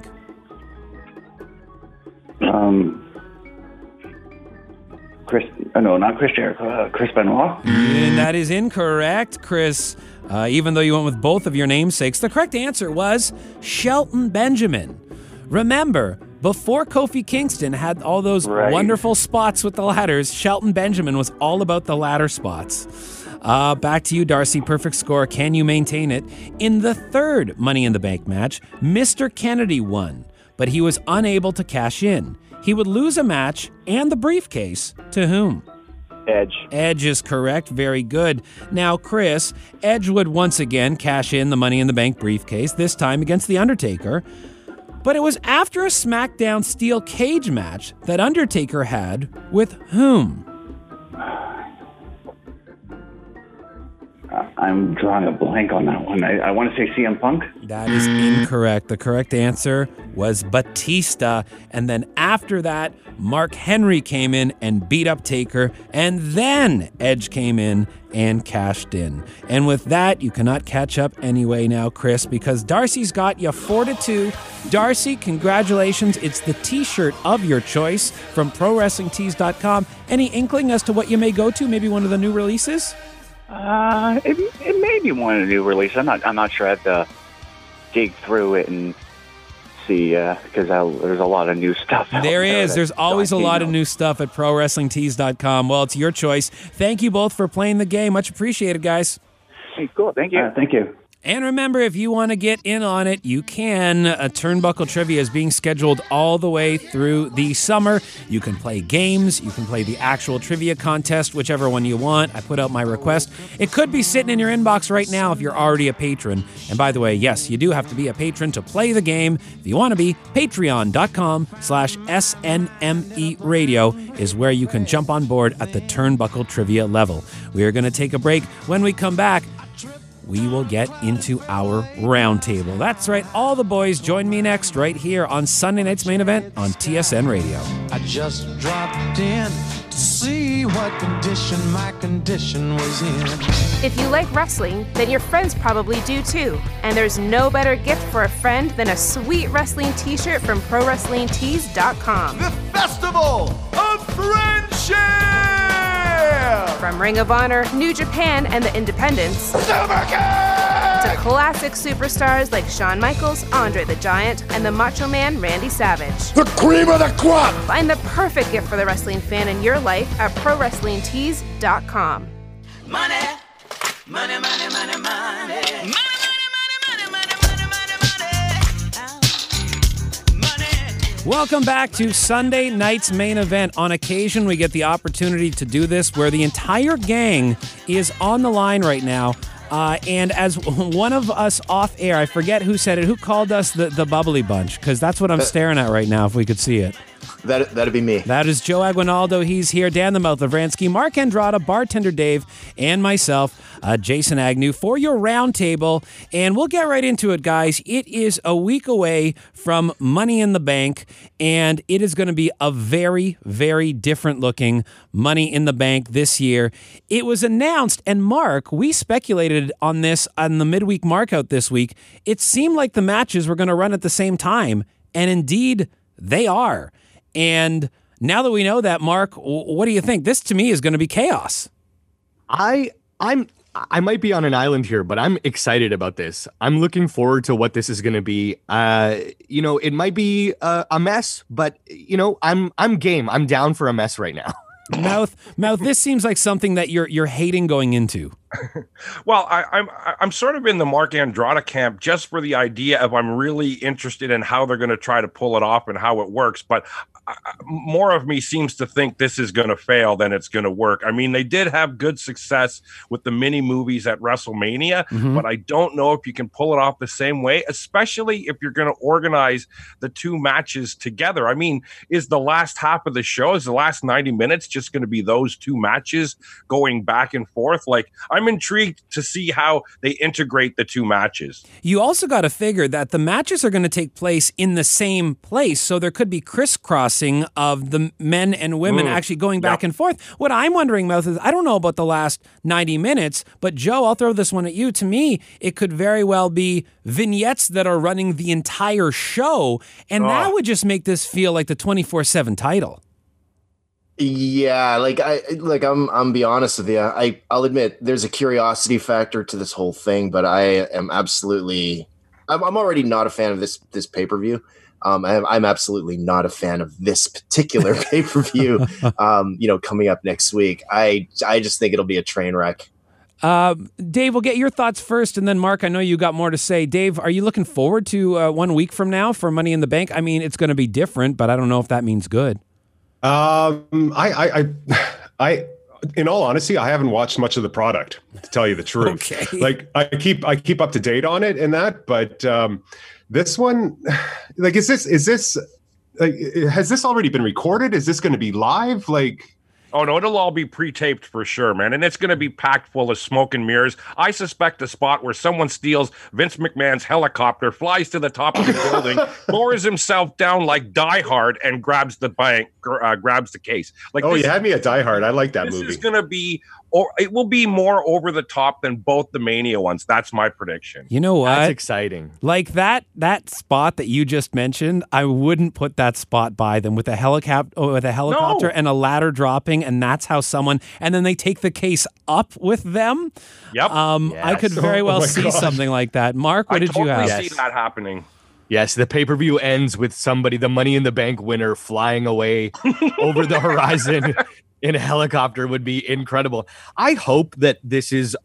Not Chris Jericho. Chris Benoit. And that is incorrect, Chris. Even though you went with both of your namesakes, the correct answer was Shelton Benjamin. Remember, before Kofi Kingston had all those wonderful spots with the ladders, Shelton Benjamin was all about the ladder spots. Back to you, Darcy. Perfect score. Can you maintain it? In the third Money in the Bank match, Mr. Kennedy won, but he was unable to cash in. He would lose a match and the briefcase to whom? Edge. Edge is correct. Very good. Now, Chris, Edge would once again cash in the Money in the Bank briefcase, this time against The Undertaker. But it was after a SmackDown Steel Cage match that Undertaker had with whom? I'm drawing a blank on that one. I want to say CM Punk. That is incorrect. The correct answer was Batista. And then after that, Mark Henry came in and beat up Taker. And then Edge came in and cashed in. And with that, you cannot catch up anyway now, Chris, because Darcy's got you 4-2. Darcy, congratulations. It's the t-shirt of your choice from ProWrestlingTees.com. Any inkling as to what you may go to? Maybe one of the new releases? It may be one of the new releases. I'm not sure. I have to dig through it and see because there's a lot of new stuff. There is. There's always a lot of new stuff at ProWrestlingTees.com. Well, it's your choice. Thank you both for playing the game. Much appreciated, guys. Hey, cool. Thank you. Thank you. And remember, if you want to get in on it, you can. Turnbuckle Trivia is being scheduled all the way through the summer. You can play games. You can play the actual trivia contest, whichever one you want. I put out my request. It could be sitting in your inbox right now if you're already a patron. And by the way, yes, you do have to be a patron to play the game. If you want to be, patreon.com/SNME Radio is where you can jump on board at the Turnbuckle Trivia level. We are going to take a break. When we come back, we will get into our roundtable. That's right. All the boys join me next right here on Sunday Night's Main Event on TSN Radio. I just dropped in to see what condition my condition was in. If you like wrestling, then your friends probably do too. And there's no better gift for a friend than a sweet wrestling t-shirt from ProWrestlingTees.com. The Festival of Friendship! From Ring of Honor, New Japan, and the Independents, to classic superstars like Shawn Michaels, Andre the Giant, and the Macho Man Randy Savage. The cream of the crop! Find the perfect gift for the wrestling fan in your life at ProWrestlingTees.com. Money, money, money, money, money. Welcome back to Sunday Night's Main Event. On occasion, we get the opportunity to do this where the entire gang is on the line right now. And as one of us off air, I forget who said it, who called us the bubbly bunch, because that's what I'm staring at right now if we could see it. That'd be me. That is Joe Aguinaldo. He's here. Dan the Mouth of Vransky, Mark Andrada, Bartender Dave, and myself, Jason Agnew, for your roundtable. And we'll get right into it, guys. It is a week away from Money in the Bank, and it is going to be a very, very different looking Money in the Bank this year. It was announced, and Mark, we speculated on this on the midweek markout this week. It seemed like the matches were going to run at the same time, and indeed they are. And now that we know that, Mark, what do you think? This, to me, is going to be chaos. I might be on an island here, but I'm excited about this. I'm looking forward to what this is going to be. It might be a mess, but I'm game. I'm down for a mess right now. Mouth. This seems like something that you're hating going into. Well, I'm sort of in the Mark Andrada camp just for the idea of I'm really interested in how they're going to try to pull it off and how it works. But more of me seems to think this is going to fail than it's going to work. I mean, they did have good success with the mini movies at WrestleMania, but I don't know if you can pull it off the same way, especially if you're going to organize the two matches together. I mean, is the last half of the show, is the last 90 minutes just going to be those two matches going back and forth? Like, I'm intrigued to see how they integrate the two matches. You also got to figure that the matches are going to take place in the same place, so there could be crisscross crossing of the men and women actually going back and forth. What I'm wondering, Mouth, is I don't know about the last 90 minutes, but Joe, I'll throw this one at you. To me, it could very well be vignettes that are running the entire show, and that would just make this feel like the 24/7 title. Yeah, I'm be honest with you. I'll admit there's a curiosity factor to this whole thing, but I am absolutely I'm already not a fan of this pay-per-view. I'm absolutely not a fan of this particular pay-per-view. Coming up next week. I just think it'll be a train wreck. Dave, we'll get your thoughts first, and then Mark, I know you got more to say. Dave, are you looking forward to 1 week from now for Money in the Bank? I mean, it's going to be different, but I don't know if that means good. I in all honesty, I haven't watched much of the product, to tell you the truth. Okay. Like I keep up to date on it and that, but this one, like, is this like, has this already been recorded? Is this going to be live? Like, oh no, it'll all be pre-taped for sure, man, and it's going to be packed full of smoke and mirrors. I suspect a spot where someone steals Vince McMahon's helicopter, flies to the top of the building, lowers himself down like Die Hard, and grabs the bank, grabs the case. Like, you had me at Die Hard. I like that movie. This is going to be, or it will be more over the top than both the Mania ones. That's my prediction. You know what? That's exciting. Like that spot that you just mentioned, I wouldn't put that spot by them with a helicopter and a ladder dropping, and that's how someone, and then they take the case up with them. Yep. I could very well see something like that. Mark, what did you have? I see that happening. Yes, the pay-per-view ends with somebody, the Money in the Bank winner, flying away over the horizon in a helicopter. Would be incredible. I hope that this is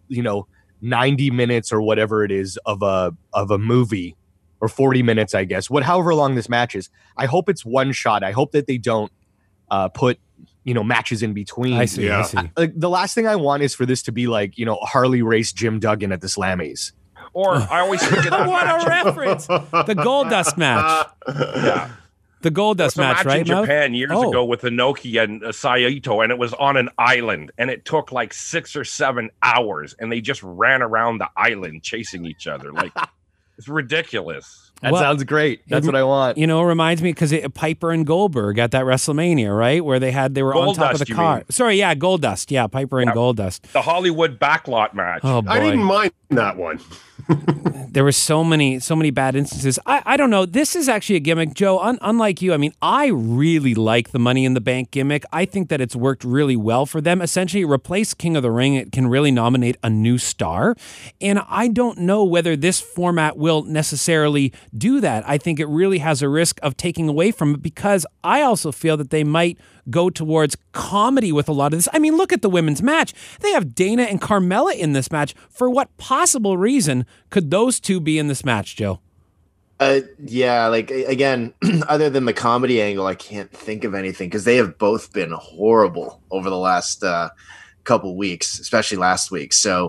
90 minutes or whatever it is of a movie, or 40 minutes, I guess. However long this match is. I hope it's one shot. I hope that they don't put matches in between. I see. The last thing I want is for this to be like, Harley race Jim Duggan at the Slammies. Or I always forget that what match. a reference! The Goldust match. Yeah. The Goldust match, right? In Japan years ago with Inoki and Saito, and it was on an island, and it took like 6 or 7 hours, and they just ran around the island chasing each other. Like, it's ridiculous. That sounds great. That's what I want. It reminds me because Piper and Goldberg at that WrestleMania, right? Where they were on top of the car. Sorry, yeah, Goldust. Yeah, Piper and Goldust. The Hollywood backlot match. Oh, boy. I didn't mind that one. There were so many bad instances. I don't know. This is actually a gimmick, Joe. Unlike you, I mean, I really like the Money in the Bank gimmick. I think that it's worked really well for them. Essentially, replace King of the Ring. It can really nominate a new star. And I don't know whether this format will necessarily do that. I think it really has a risk of taking away from it, because I also feel that they might go towards comedy with a lot of this. I mean, look at the women's match. They have Dana and Carmella in this match. For what possible reason could those two be in this match, Joe? Yeah, like, again, other than the comedy angle, I can't think of anything, because they have both been horrible over the last couple weeks, especially last week. So,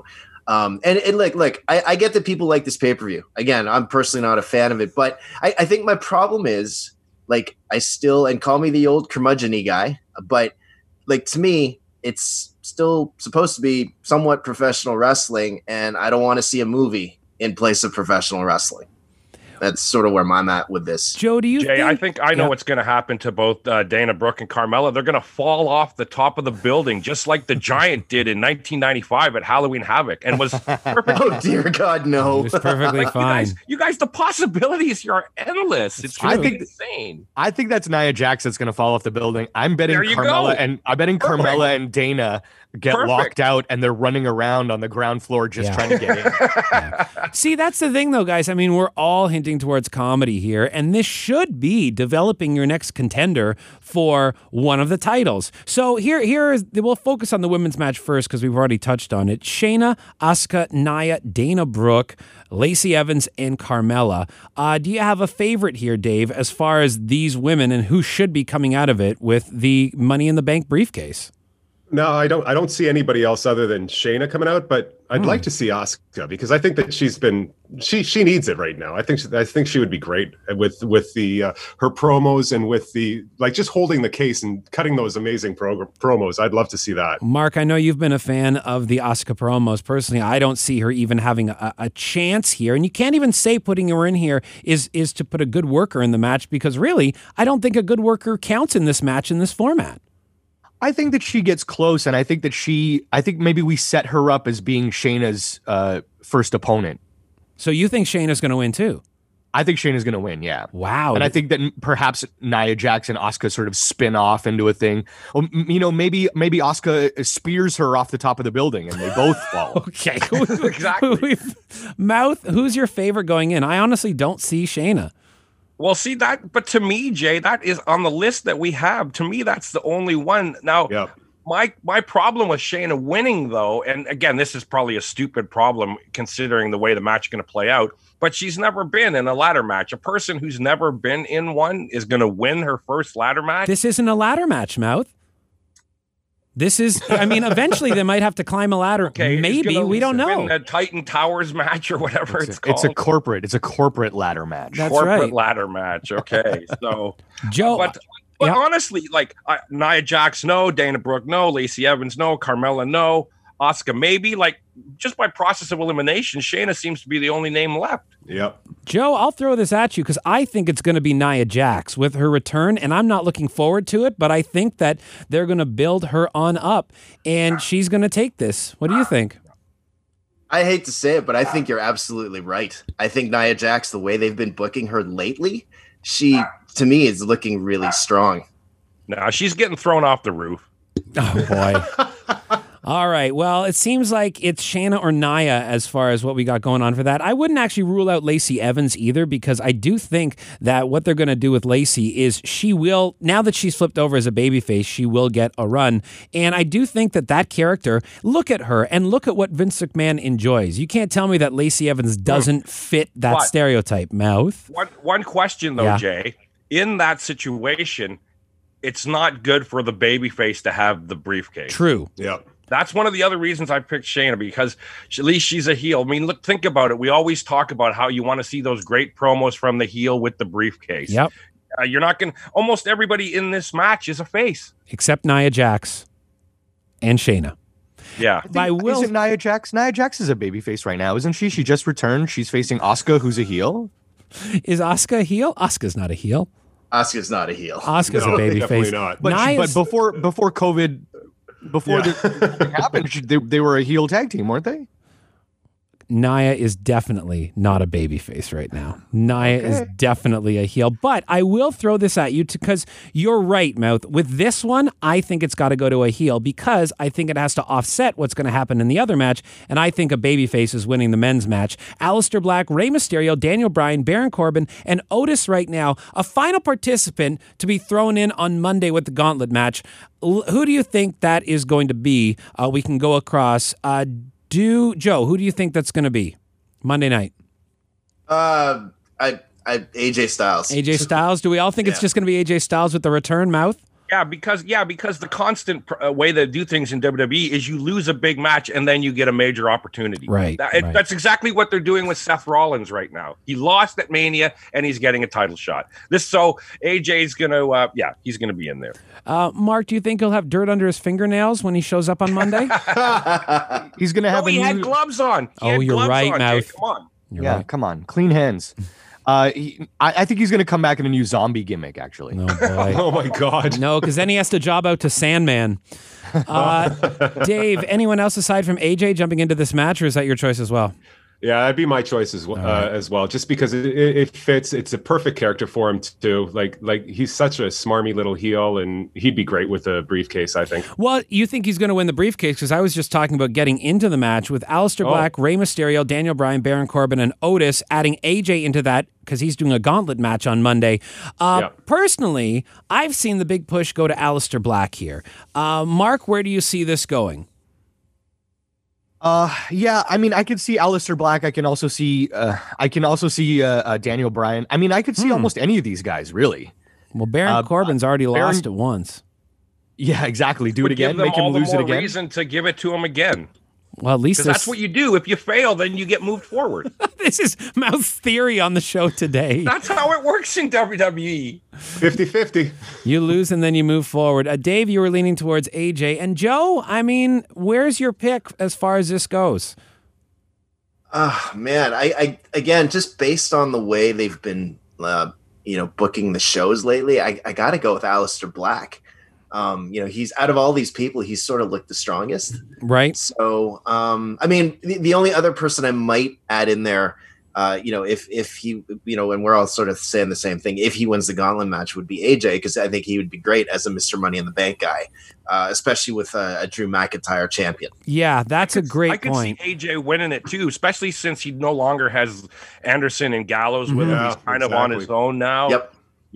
I get that people like this pay-per-view. Again, I'm personally not a fan of it, but I think my problem is, like, I still, and call me the old curmudgeon-y guy, but, like, to me, it's still supposed to be somewhat professional wrestling, and I don't want to see a movie in place of professional wrestling. That's sort of where I'm at with this. Joe, do you Jay, I think I know what's going to happen to both Dana Brooke and Carmella. They're going to fall off the top of the building, just like the Giant did in 1995 at Halloween Havoc, and was perfect. Oh, dear God, no. It was perfectly fine. You guys, the possibilities here are endless. It's really insane. I think that's Nia Jax that's going to fall off the building. I'm betting Carmella Carmella and Dana get locked out, and they're running around on the ground floor just trying to get in. See, that's the thing, though, guys. I mean, we're all hinting towards comedy here, and this should be developing your next contender for one of the titles. So we'll focus on the women's match first, because we've already touched on it. Shayna, Asuka, Nia, Dana Brooke, Lacey Evans, and Carmella. Do you have a favorite here, Dave, as far as these women and who should be coming out of it with the Money in the Bank briefcase? No, I don't see anybody else other than Shayna coming out, but I'd like to see Asuka because I think that she needs it right now. I think she would be great with the her promos and with the just holding the case and cutting those amazing promos. I'd love to see that. Mark, I know you've been a fan of the Asuka promos. Personally, I don't see her even having a chance here, and you can't even say putting her in here is to put a good worker in the match because really, I don't think a good worker counts in this match in this format. I think that she gets close, and I think maybe we set her up as being Shayna's first opponent. So you think Shayna's going to win too? I think Shayna's going to win, yeah. Wow. And I think that perhaps Nia Jax and Asuka sort of spin off into a thing. Well, maybe Asuka spears her off the top of the building and they both fall. Okay. Exactly. Mouth, who's your favorite going in? I honestly don't see Shayna. Well, see that, but to me, Jay, that is on the list that we have. To me, that's the only one. Now, my problem with Shayna winning, though, and again, this is probably a stupid problem considering the way the match is going to play out, but she's never been in a ladder match. A person who's never been in one is going to win her first ladder match. This isn't a ladder match, Mouth. This is, eventually they might have to climb a ladder. Okay, maybe, we don't know. Win a Titan Towers match or whatever it's called. It's a corporate ladder match. That's corporate right. ladder match. Okay, so Joe, but honestly, Nia Jax, no. Dana Brooke, no. Lacey Evans, no. Carmella, no. Asuka, maybe. Just by process of elimination, Shayna seems to be the only name left. Yep. Joe, I'll throw this at you because I think it's going to be Nia Jax with her return, and I'm not looking forward to it, but I think that they're going to build her on up, and she's going to take this. What do you think? I hate to say it, but I think you're absolutely right. I think Nia Jax, the way they've been booking her lately, she, to me, is looking really strong. No, she's getting thrown off the roof. Oh, boy. All right. Well, it seems like it's Shayna or Nia as far as what we got going on for that. I wouldn't actually rule out Lacey Evans either because I do think that what they're going to do with Lacey is she will, now that she's flipped over as a babyface, she will get a run. And I do think that character, look at her and look at what Vince McMahon enjoys. You can't tell me that Lacey Evans doesn't fit that stereotype, Mouth. One question, though, Jay. In that situation, it's not good for the babyface to have the briefcase. True. Yeah. That's one of the other reasons I picked Shayna because at least she's a heel. I mean, look, think about it. We always talk about how you want to see those great promos from the heel with the briefcase. Yep. You're not going to, almost everybody in this match is a face. Except Nia Jax and Shayna. Yeah. Isn't Nia Jax? Nia Jax is a babyface right now, isn't she? She just returned. She's facing Asuka, who's a heel. Is Asuka a heel? Asuka's not a heel. Asuka's not a heel. Asuka's a babyface. Definitely not. But before COVID, before this happened, they were a heel tag team, weren't they? Nia is definitely not a babyface right now. Nia is definitely a heel. But I will throw this at you because you're right, Mouth. With this one, I think it's got to go to a heel because I think it has to offset what's going to happen in the other match. And I think a babyface is winning the men's match. Aleister Black, Rey Mysterio, Daniel Bryan, Baron Corbin, and Otis right now, a final participant to be thrown in on Monday with the gauntlet match. Who do you think that is going to be? We can go across. Joe, who do you think that's going to be Monday night? AJ Styles. AJ Styles. Do we all think it's just going to be AJ Styles with the return, Mouth? Yeah, because the constant way they do things in WWE is you lose a big match and then you get a major opportunity. Right. That's exactly what they're doing with Seth Rollins right now. He lost at Mania and he's getting a title shot. So AJ's gonna, he's gonna be in there. Mark, do you think he'll have dirt under his fingernails when he shows up on Monday? He's gonna have. He had gloves on. You're right, Mouth. Jay, come on. Right. Come on, clean hands. I think he's going to come back in a new zombie gimmick, actually. Oh, boy. Oh, my God. No, because then he has to job out to Sandman. Dave, anyone else aside from AJ jumping into this match, or is that your choice as well? Yeah, that'd be my choice as well. Just because it fits. It's a perfect character for him too. Like he's such a smarmy little heel, and he'd be great with a briefcase, I think. Well, you think he's going to win the briefcase? Because I was just talking about getting into the match with Aleister Black, Rey Mysterio, Daniel Bryan, Baron Corbin, and Otis, adding AJ into that because he's doing a gauntlet match on Monday. Personally, I've seen the big push go to Aleister Black here. Mark, where do you see this going? I mean, I could see Aleister Black. I can also see Daniel Bryan. I mean, I could see almost any of these guys, really. Well, Baron Corbin's already lost it once. Yeah, exactly. Do it Would again. give them Make him all the lose it more again. reason to give it to him again. Well, at least Because that's what you do. If you fail, then you get moved forward. This is Mouth's theory on the show today. That's how it works in WWE. 50-50. You lose and then you move forward. Dave, you were leaning towards AJ. And Joe, I mean, where's your pick as far as this goes? Man, I again, just based on the way they've been, booking the shows lately, I got to go with Aleister Black. He's out of all these people, he's sort of looked the strongest. Right. So, I mean, the only other person I might add in there, if he, and we're all sort of saying the same thing, if he wins the gauntlet match, would be AJ, because I think he would be great as a Mr. Money in the Bank guy, especially with a Drew McIntyre champion. Yeah, that's a great I could point. see AJ winning it too, especially since he no longer has Anderson and Gallows with him. He's kind of on his own now. Yep.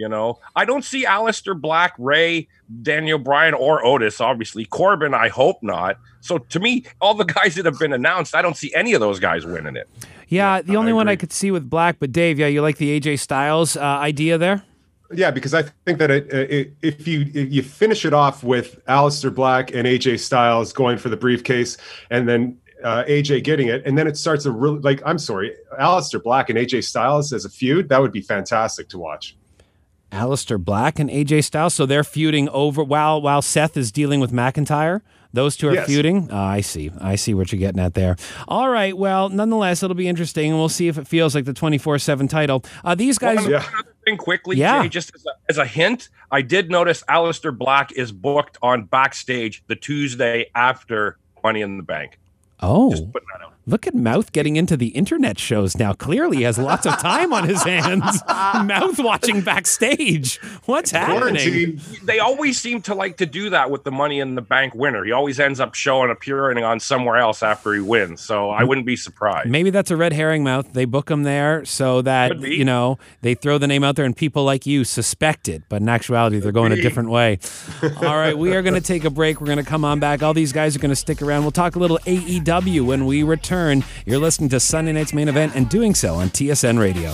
I don't see Aleister Black, Ray, Daniel Bryan, or Otis, obviously. Corbin, I hope not. So to me, all the guys that have been announced, I don't see any of those guys winning it. Yeah, the only one I could see with Black, but Dave, you like the AJ Styles idea there? Yeah, because I think that if you finish it off with Aleister Black and AJ Styles going for the briefcase, and then AJ getting it, and then it starts a really, Aleister Black and AJ Styles as a feud, that would be fantastic to watch. Aleister Black and AJ Styles, so they're feuding over while Seth is dealing with McIntyre. Those two are feuding. Oh, I see what you're getting at there. All right. Well, nonetheless, it'll be interesting, and we'll see if it feels like the 24/7 title. These guys. Another thing quickly, Jay, just as a hint, I did notice Aleister Black is booked on Backstage the Tuesday after Money in the Bank. Oh. Just putting that out. Look at Mouth getting into the internet shows now. Clearly he has lots of time on his hands. Mouth watching Backstage. What's happening? They always seem to like to do that with the Money in the Bank winner. He always ends up appearing on somewhere else after he wins. So I wouldn't be surprised. Maybe that's a red herring, Mouth. They book him there so that, they throw the name out there and people like you suspect it. But in actuality, they're going a different way. All right, we are going to take a break. We're going to come on back. All these guys are going to stick around. We'll talk a little AEW when we return. You're listening to Sunday Night's Main Event and doing so on TSN Radio.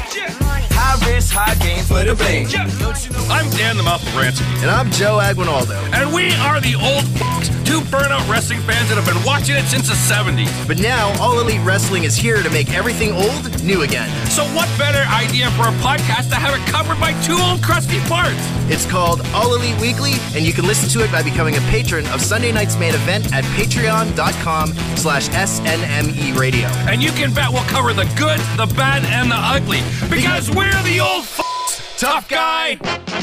High risk, high gain for the bling. I'm Dan the Mouth Ransky. And I'm Joe Aguinaldo. And we are the old folks, two burnout wrestling fans that have been watching it since the 70s. But now, All Elite Wrestling is here to make everything old new again. So what better idea for a podcast to have it covered by two old crusty farts? It's called All Elite Weekly, and you can listen to it by becoming a patron of Sunday Night's Main Event at patreon.com/SNME Radio. And you can bet we'll cover the good, the bad, and the ugly, because we're the old tough guy.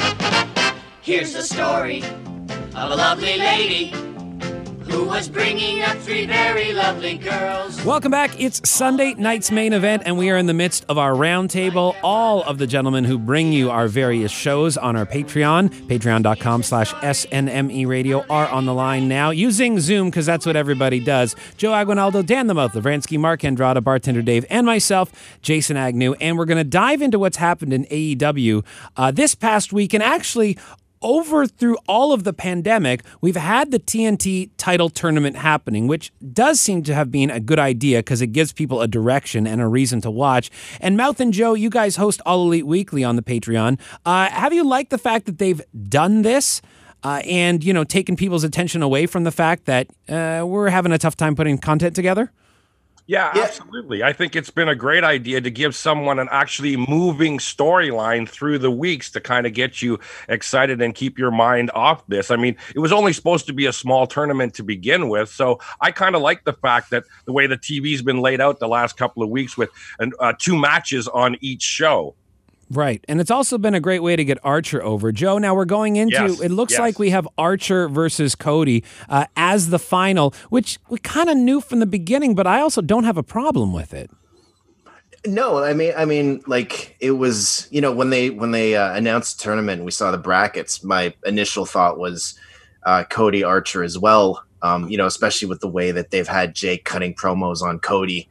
Here's the story of a lovely lady who was bringing up three very lovely girls. Welcome back. It's Sunday Night's Main Event, and we are in the midst of our roundtable. All of the gentlemen who bring you our various shows on our Patreon, patreon.com/SNME Radio, are on the line now using Zoom, because that's what everybody does. Joe Aguinaldo, Dan the Mouth Lavransky, Mark Andrada, Bartender Dave, and myself, Jason Agnew. And we're going to dive into what's happened in AEW this past week, and actually through all of the pandemic, we've had the TNT title tournament happening, which does seem to have been a good idea because it gives people a direction and a reason to watch. And Mouth and Joe, you guys host All Elite Weekly on the Patreon. Have you liked the fact that they've done this and, taken people's attention away from the fact that we're having a tough time putting content together? Yeah, absolutely. I think it's been a great idea to give someone an actually moving storyline through the weeks to kind of get you excited and keep your mind off this. I mean, it was only supposed to be a small tournament to begin with, so I kind of like the fact that the way the TV's been laid out the last couple of weeks with 2 matches on each show. Right. And it's also been a great way to get Archer over. Joe, now we're going into, it looks like we have Archer versus Cody as the final, which we kind of knew from the beginning, but I also don't have a problem with it. No, I mean, like it was, when they announced the tournament and we saw the brackets, my initial thought was Cody Archer as well. Especially with the way that they've had Jake cutting promos on Cody,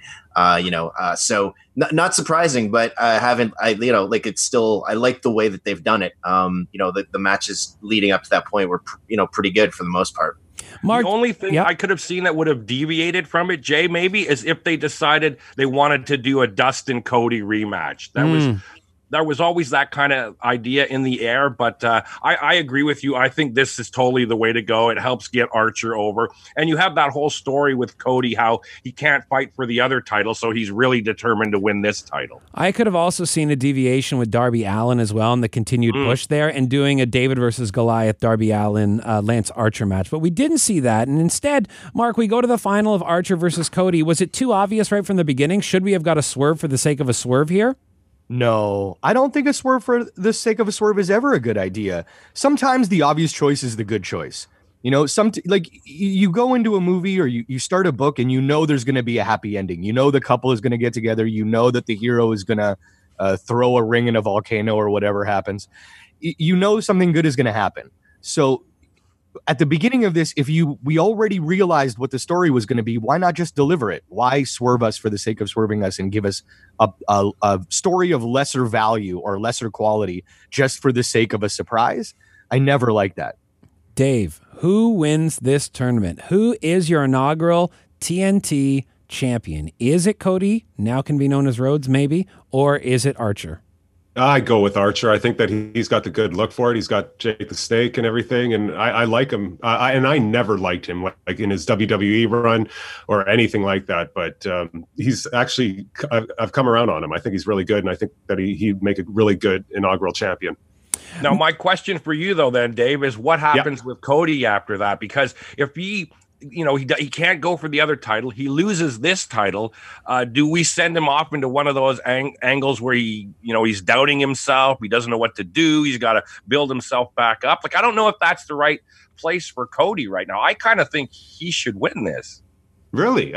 so not surprising, but it's still, I like the way that they've done it. The matches leading up to that point were, pretty good for the most part. Mark, the only thing I could have seen that would have deviated from it, Jay, maybe, is if they decided they wanted to do a Dustin Cody rematch. That was there was always that kind of idea in the air, but I agree with you. I think this is totally the way to go. It helps get Archer over. And you have that whole story with Cody, how he can't fight for the other title, so he's really determined to win this title. I could have also seen a deviation with Darby Allin as well, and the continued push there, and doing a David versus Goliath, Darby Allin, Lance Archer match. But we didn't see that, and instead, Mark, we go to the final of Archer versus Cody. Was it too obvious right from the beginning? Should we have got a swerve for the sake of a swerve here? No, I don't think a swerve for the sake of a swerve is ever a good idea. Sometimes the obvious choice is the good choice. You know, like you go into a movie or you start a book and you know there's going to be a happy ending. You know the couple is going to get together. You know that the hero is going to throw a ring in a volcano or whatever happens. You know something good is going to happen. So at the beginning of this, we already realized what the story was going to be, why not just deliver it? Why swerve us for the sake of swerving us and give us a story of lesser value or lesser quality just for the sake of a surprise? I never liked that. Dave, who wins this tournament? Who is your inaugural TNT champion? Is it Cody, now can be known as Rhodes, maybe, or is it Archer? I go with Archer. I think that he's got the good look for it. He's got Jake the Snake and everything, and I like him. I never liked him like in his WWE run or anything like that. But he's actually, I've come around on him. I think he's really good, and I think that he'd make a really good inaugural champion. Now, my question for you, though, then, Dave, is what happens with Cody after that? Because if he can't go for the other title, he loses this title. Do we send him off into one of those angles where he's doubting himself? He doesn't know what to do. He's got to build himself back up. Like, I don't know if that's the right place for Cody right now. I kind of think he should win this. Really?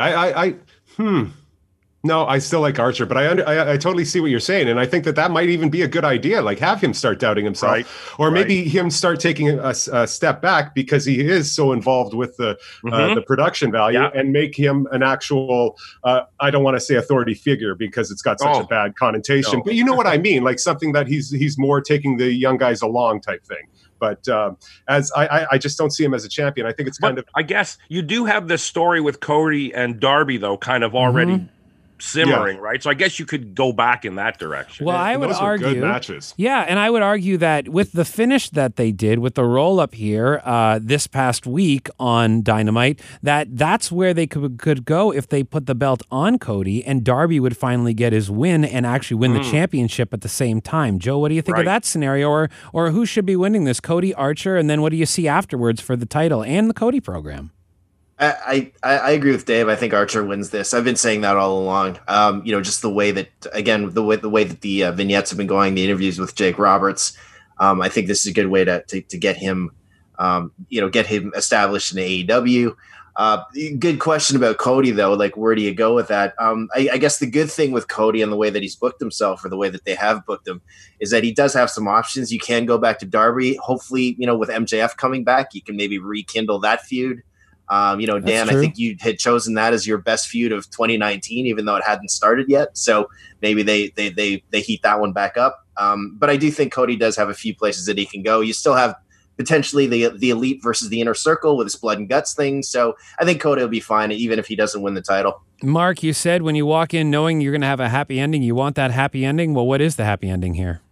No, I still like Archer, but I totally see what you're saying, and I think that might even be a good idea. Like, have him start doubting himself, or maybe him start taking a step back because he is so involved with the production value, and make him an actual. I don't want to say authority figure because it's got such a bad connotation, but you know what I mean, like something that he's more taking the young guys along type thing. But as I just don't see him as a champion. I think it's kind of. I guess you do have this story with Cody and Darby, though, kind of already. Simmering, right? So I guess you could go back in that direction. Well, I would argue, good matches. Yeah, and I would argue that with the finish that they did with the roll up here this past week on Dynamite, that's where they could go if they put the belt on Cody, and Darby would finally get his win and actually win the championship at the same time. Joe, what do you think of that scenario, or who should be winning this, Cody, Archer, and then what do you see afterwards for the title and the Cody program? I agree with Dave. I think Archer wins this. I've been saying that all along. Just the way that, again, the way that the vignettes have been going, the interviews with Jake Roberts. I think this is a good way to get him, get him established in AEW. Good question about Cody, though. Like, where do you go with that? I guess the good thing with Cody and the way that he's booked himself, or the way that they have booked him, is that he does have some options. You can go back to Darby. Hopefully, with MJF coming back, you can maybe rekindle that feud. Dan, I think you had chosen that as your best feud of 2019, even though it hadn't started yet. So maybe they heat that one back up. But I do think Cody does have a few places that he can go. You still have potentially the Elite versus the Inner Circle with his blood and guts thing. So I think Cody will be fine, even if he doesn't win the title. Mark, you said when you walk in knowing you're going to have a happy ending, you want that happy ending. Well, what is the happy ending here?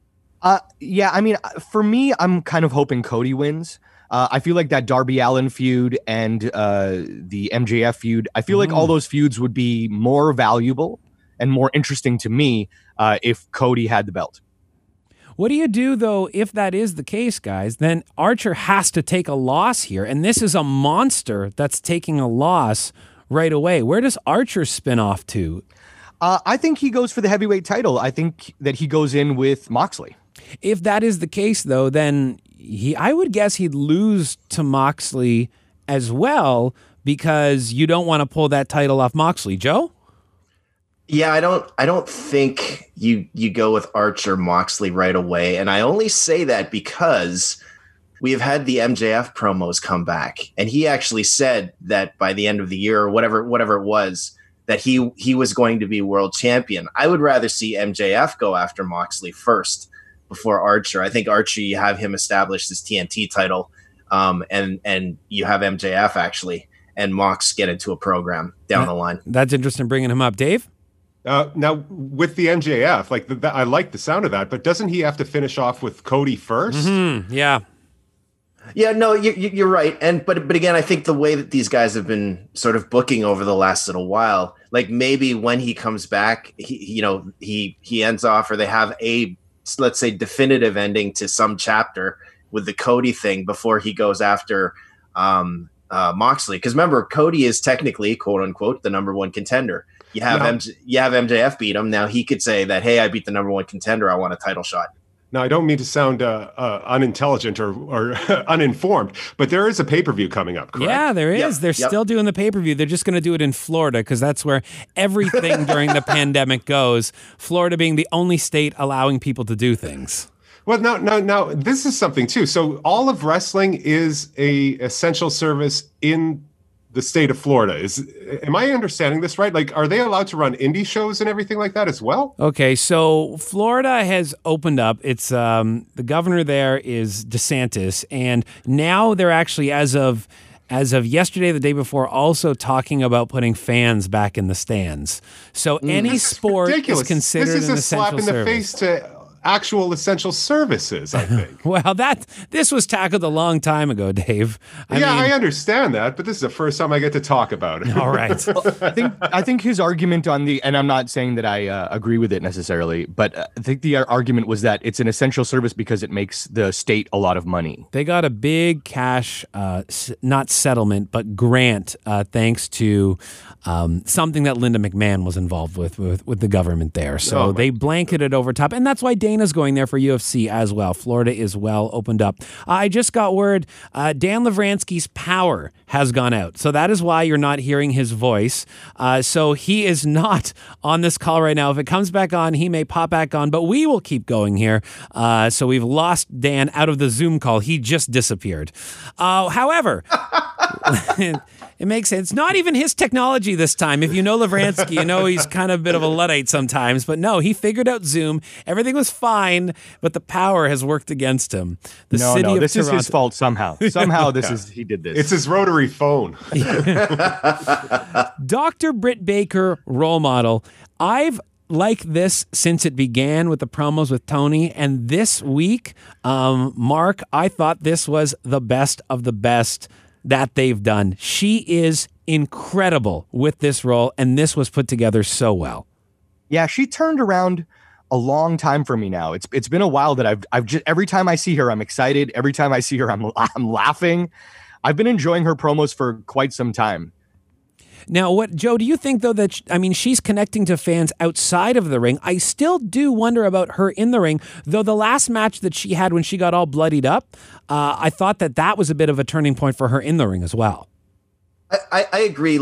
For me, I'm kind of hoping Cody wins. I feel like that Darby Allin feud and the MJF feud, I feel like all those feuds would be more valuable and more interesting to me if Cody had the belt. What do you do, though, if that is the case, guys? Then Archer has to take a loss here, and this is a monster that's taking a loss right away. Where does Archer spin off to? I think he goes for the heavyweight title. I think that he goes in with Moxley. If that is the case, though, then I would guess he'd lose to Moxley as well, because you don't want to pull that title off Moxley. Joe? Yeah, I don't think you go with Archer Moxley right away. And I only say that because we have had the MJF promos come back, and he actually said that by the end of the year, or whatever it was, that he was going to be world champion. I would rather see MJF go after Moxley first before Archer. I think Archer, you have him establish this TNT title, and you have MJF actually and Mox get into a program down the line. That's interesting bringing him up. Dave? Now with the MJF, like I like the sound of that, but doesn't he have to finish off with Cody first? Yeah. Yeah, no, you're right. And but again, I think the way that these guys have been sort of booking over the last little while, like maybe when he comes back, he ends off, or they have a, let's say, definitive ending to some chapter with the Cody thing before he goes after Moxley. Because remember, Cody is technically, quote unquote, the number one contender. You have MJF beat him. Now he could say that, hey, I beat the number one contender. I want a title shot. Now, I don't mean to sound unintelligent or uninformed, but there is a pay-per-view coming up, correct? Yeah, there is. Yep, They're still doing the pay-per-view. They're just going to do it in Florida because that's where everything during the pandemic goes. Florida being the only state allowing people to do things. Well, now, this is something, too. So all of wrestling is a essential service in the state of Florida. Am I understanding this right? Like, are they allowed to run indie shows and everything like that as well? Okay, so Florida has opened up. It's the governor there is DeSantis, and now they're actually, as of yesterday, the day before, also talking about putting fans back in the stands. So any sport is considered this is an a slap essential in the service. face to actual essential services, I think. Well, this was tackled a long time ago, Dave. I understand that, but this is the first time I get to talk about it. All right. I think his argument on and I'm not saying that I agree with it necessarily, but I think the argument was that it's an essential service because it makes the state a lot of money. They got a big cash, not settlement, but grant, thanks to something that Linda McMahon was involved with the government there. So they blanketed over top, and that's why Dana's going there for UFC as well. Florida is well opened up. I just got word Dan Lavransky's power has gone out. So that is why you're not hearing his voice. So he is not on this call right now. If it comes back on, he may pop back on, but we will keep going here. So we've lost Dan out of the Zoom call. He just disappeared. However, it makes sense. It's not even his technology this time. If you know Lavransky, you know he's kind of a bit of a Luddite sometimes. But no, he figured out Zoom. Everything was fine, but the power has worked against him. This is his fault somehow. Somehow he did this. It's his rotary phone. Dr. Britt Baker, role model. I've liked this since it began with the promos with Tony. And this week, Mark, I thought this was the best of the best that they've done. She is incredible with this role, and this was put together so well. Yeah, she turned around a long time for me now. It's been a while that I've just, every time I see her, I'm excited. Every time I see her, I'm laughing. I've been enjoying her promos for quite some time. Now, Joe, do you think, though, that, she's connecting to fans outside of the ring? I still do wonder about her in the ring, though the last match that she had when she got all bloodied up, I thought that was a bit of a turning point for her in the ring as well. I agree.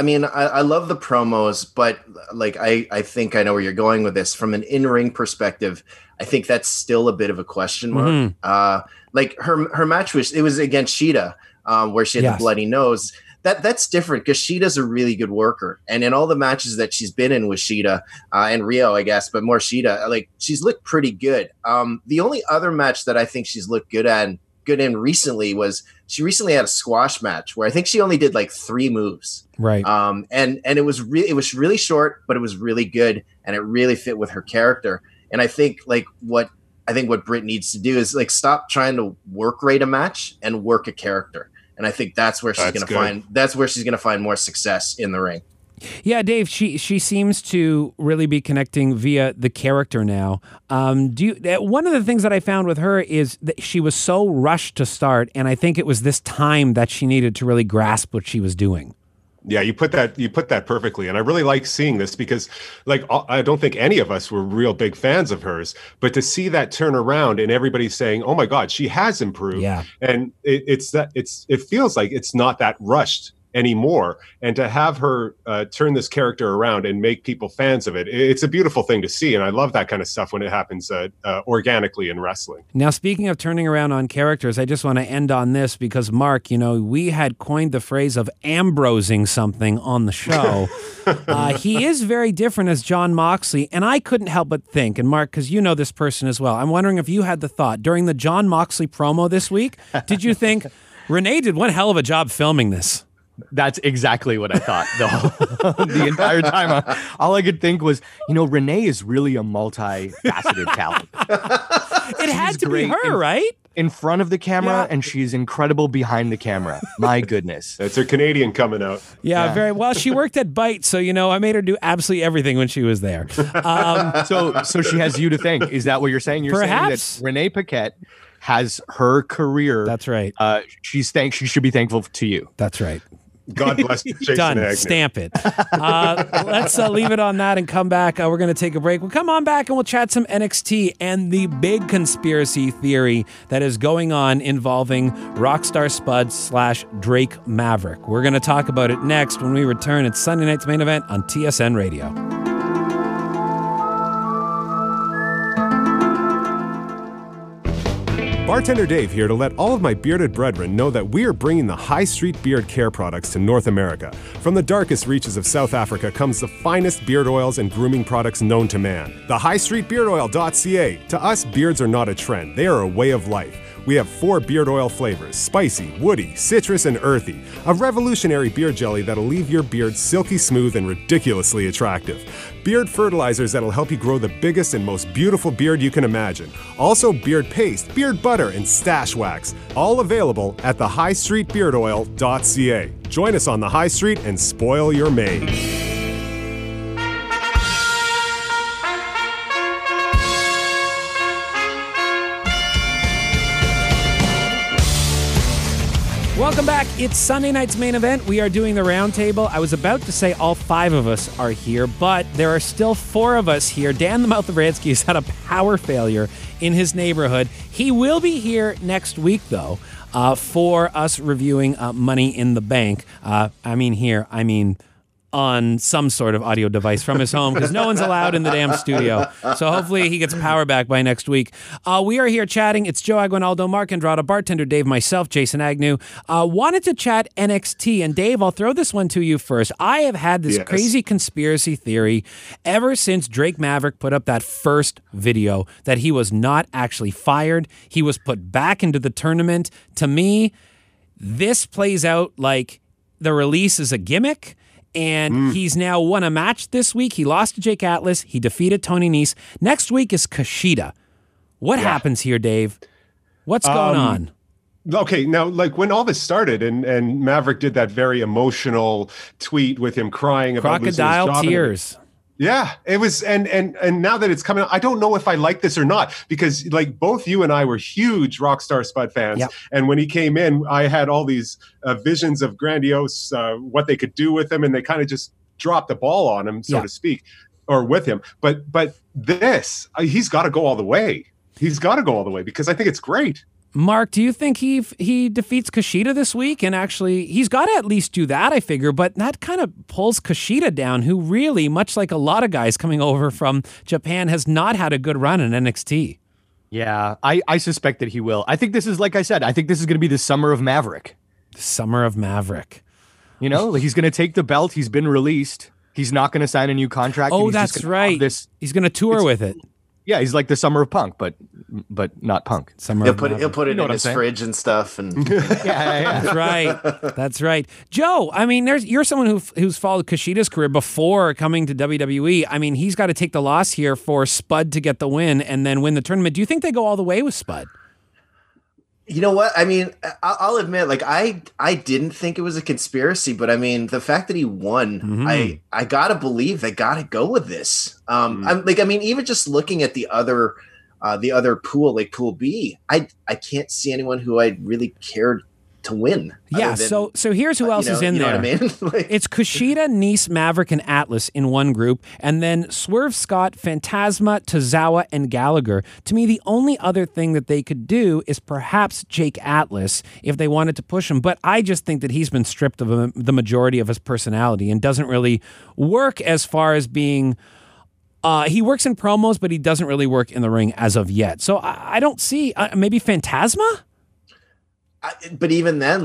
I love the promos, but I think I know where you're going with this. From an in-ring perspective, I think that's still a bit of a question mark. Mm-hmm. Her match was against Sheeta, where she had the bloody nose. That's different because Sheeta's a really good worker, and in all the matches that she's been in with Sheeta and Rio, I guess, but more Sheeta, she's looked pretty good. The only other match that I think she's looked good in recently was she recently had a squash match where I think she only did 3 moves. Right. And it was really short, but it was really good, and it really fit with her character. And I think what Britt needs to do is stop trying to work rate a match and work a character. And I think that's where she's going to find more success in the ring. Yeah, Dave, she seems to really be connecting via the character now. One of the things that I found with her is that she was so rushed to start, and I think it was this time that she needed to really grasp what she was doing. Yeah, you put that perfectly. And I really like seeing this because I don't think any of us were real big fans of hers, but to see that turn around and everybody saying, "Oh my God, she has improved." Yeah. And it feels like it's not that rushed anymore. And to have her turn this character around and make people fans of it, it's a beautiful thing to see. And I love that kind of stuff when it happens organically in wrestling. Now, speaking of turning around on characters, I just want to end on this because, Mark, we had coined the phrase of Ambrosing something on the show. He is very different as Jon Moxley, and I couldn't help but think, and Mark, because you know this person as well, I'm wondering if you had the thought, during the Jon Moxley promo this week, did you think, Renee did one hell of a job filming this? That's exactly what I thought the entire time. All I could think was, Renee is really a multifaceted talent. It had to be her, right? In front of the camera, and she's incredible behind the camera. My goodness. That's her Canadian coming out. Yeah, very well. She worked at Byte, so I made her do absolutely everything when she was there. So she has you to thank. Is that what you're saying? You're Perhaps. saying that Renee Paquette has her career. That's right. She should be thankful to you. That's right. God bless Jason Done. Agnew. Stamp it. Let's leave it on that and come back. We're going to take a break. We'll come on back and we'll chat some NXT and the big conspiracy theory that is going on involving Rockstar Spud / Drake Maverick. We're going to talk about it next when we return. It's Sunday Night's Main Event on TSN Radio. Bartender Dave here to let all of my bearded brethren know that we are bringing the High Street Beard Care products to North America. From the darkest reaches of South Africa comes the finest beard oils and grooming products known to man. The highstreetbeardoil.ca. To us, beards are not a trend. They are a way of life. We have 4 beard oil flavors: spicy, woody, citrus, and earthy. A revolutionary beard jelly that'll leave your beard silky smooth and ridiculously attractive. Beard fertilizers that'll help you grow the biggest and most beautiful beard you can imagine. Also beard paste, beard butter, and stash wax. All available at thehighstreetbeardoil.ca. Join us on the High Street and spoil your May. Welcome back. It's Sunday Night's Main Event. We are doing the roundtable. I was about to say all 5 of us are here, but there are still 4 of us here. Dan the Mouth Avransky has had a power failure in his neighborhood. He will be here next week, though, for us reviewing Money in the Bank. I mean on some sort of audio device from his home, because no one's allowed in the damn studio. So hopefully he gets power back by next week. We are here chatting. It's Joe Aguinaldo, Mark Andrada, Bartender Dave, myself, Jason Agnew. Wanted to chat NXT. And Dave, I'll throw this one to you first. I have had this crazy conspiracy theory ever since Drake Maverick put up that first video that he was not actually fired. He was put back into the tournament. To me, this plays out like the release is a gimmick. And he's now won a match this week. He lost to Jake Atlas. He defeated Tony Nese. Next week is Kushida. What happens here, Dave? What's going on? Okay, now, like when all this started and Maverick did that very emotional tweet with him crying about losing his crocodile job tears. Yeah, it was, and now that it's coming out, I don't know if I like this or not, because like both you and I were huge Rockstar Spud fans, and when he came in, I had all these visions of grandiose what they could do with him, and they kind of just dropped the ball on him, so to speak, or with him. But this, he's got to go all the way. He's got to go all the way because I think it's great. Mark, do you think he defeats Kushida this week? And actually, he's got to at least do that, I figure. But that kind of pulls Kushida down, who really, much like a lot of guys coming over from Japan, has not had a good run in NXT. Yeah, I suspect that he will. I think this is, like I said, I think this is going to be the summer of Maverick. The summer of Maverick. You know, like he's going to take the belt. He's been released. He's not going to sign a new contract. Oh, that's right. He's going to tour with it. Yeah, he's like the summer of Punk, but not Punk. He'll put it in his fridge and stuff, and yeah. That's right. That's right. Joe, I mean, you're someone who's followed Kushida's career before coming to WWE. I mean, he's got to take the loss here for Spud to get the win and then win the tournament. Do you think they go all the way with Spud? You know what? I mean, I'll admit, like I didn't think it was a conspiracy, but I mean, the fact that he won, I gotta believe they gotta go with this. Even just looking at the other pool, like Pool B, I can't see anyone who I really cared to win. Yeah, so here's who else is in there. Know what I mean? It's Kushida, Nese, Maverick, and Atlas in one group, and then Swerve Scott, Phantasma, Tozawa, and Gallagher. To me, the only other thing that they could do is perhaps Jake Atlas if they wanted to push him, but I just think that he's been stripped of the majority of his personality and doesn't really work as far as being... he works in promos, but he doesn't really work in the ring as of yet. So I don't see... maybe Phantasma? But even then,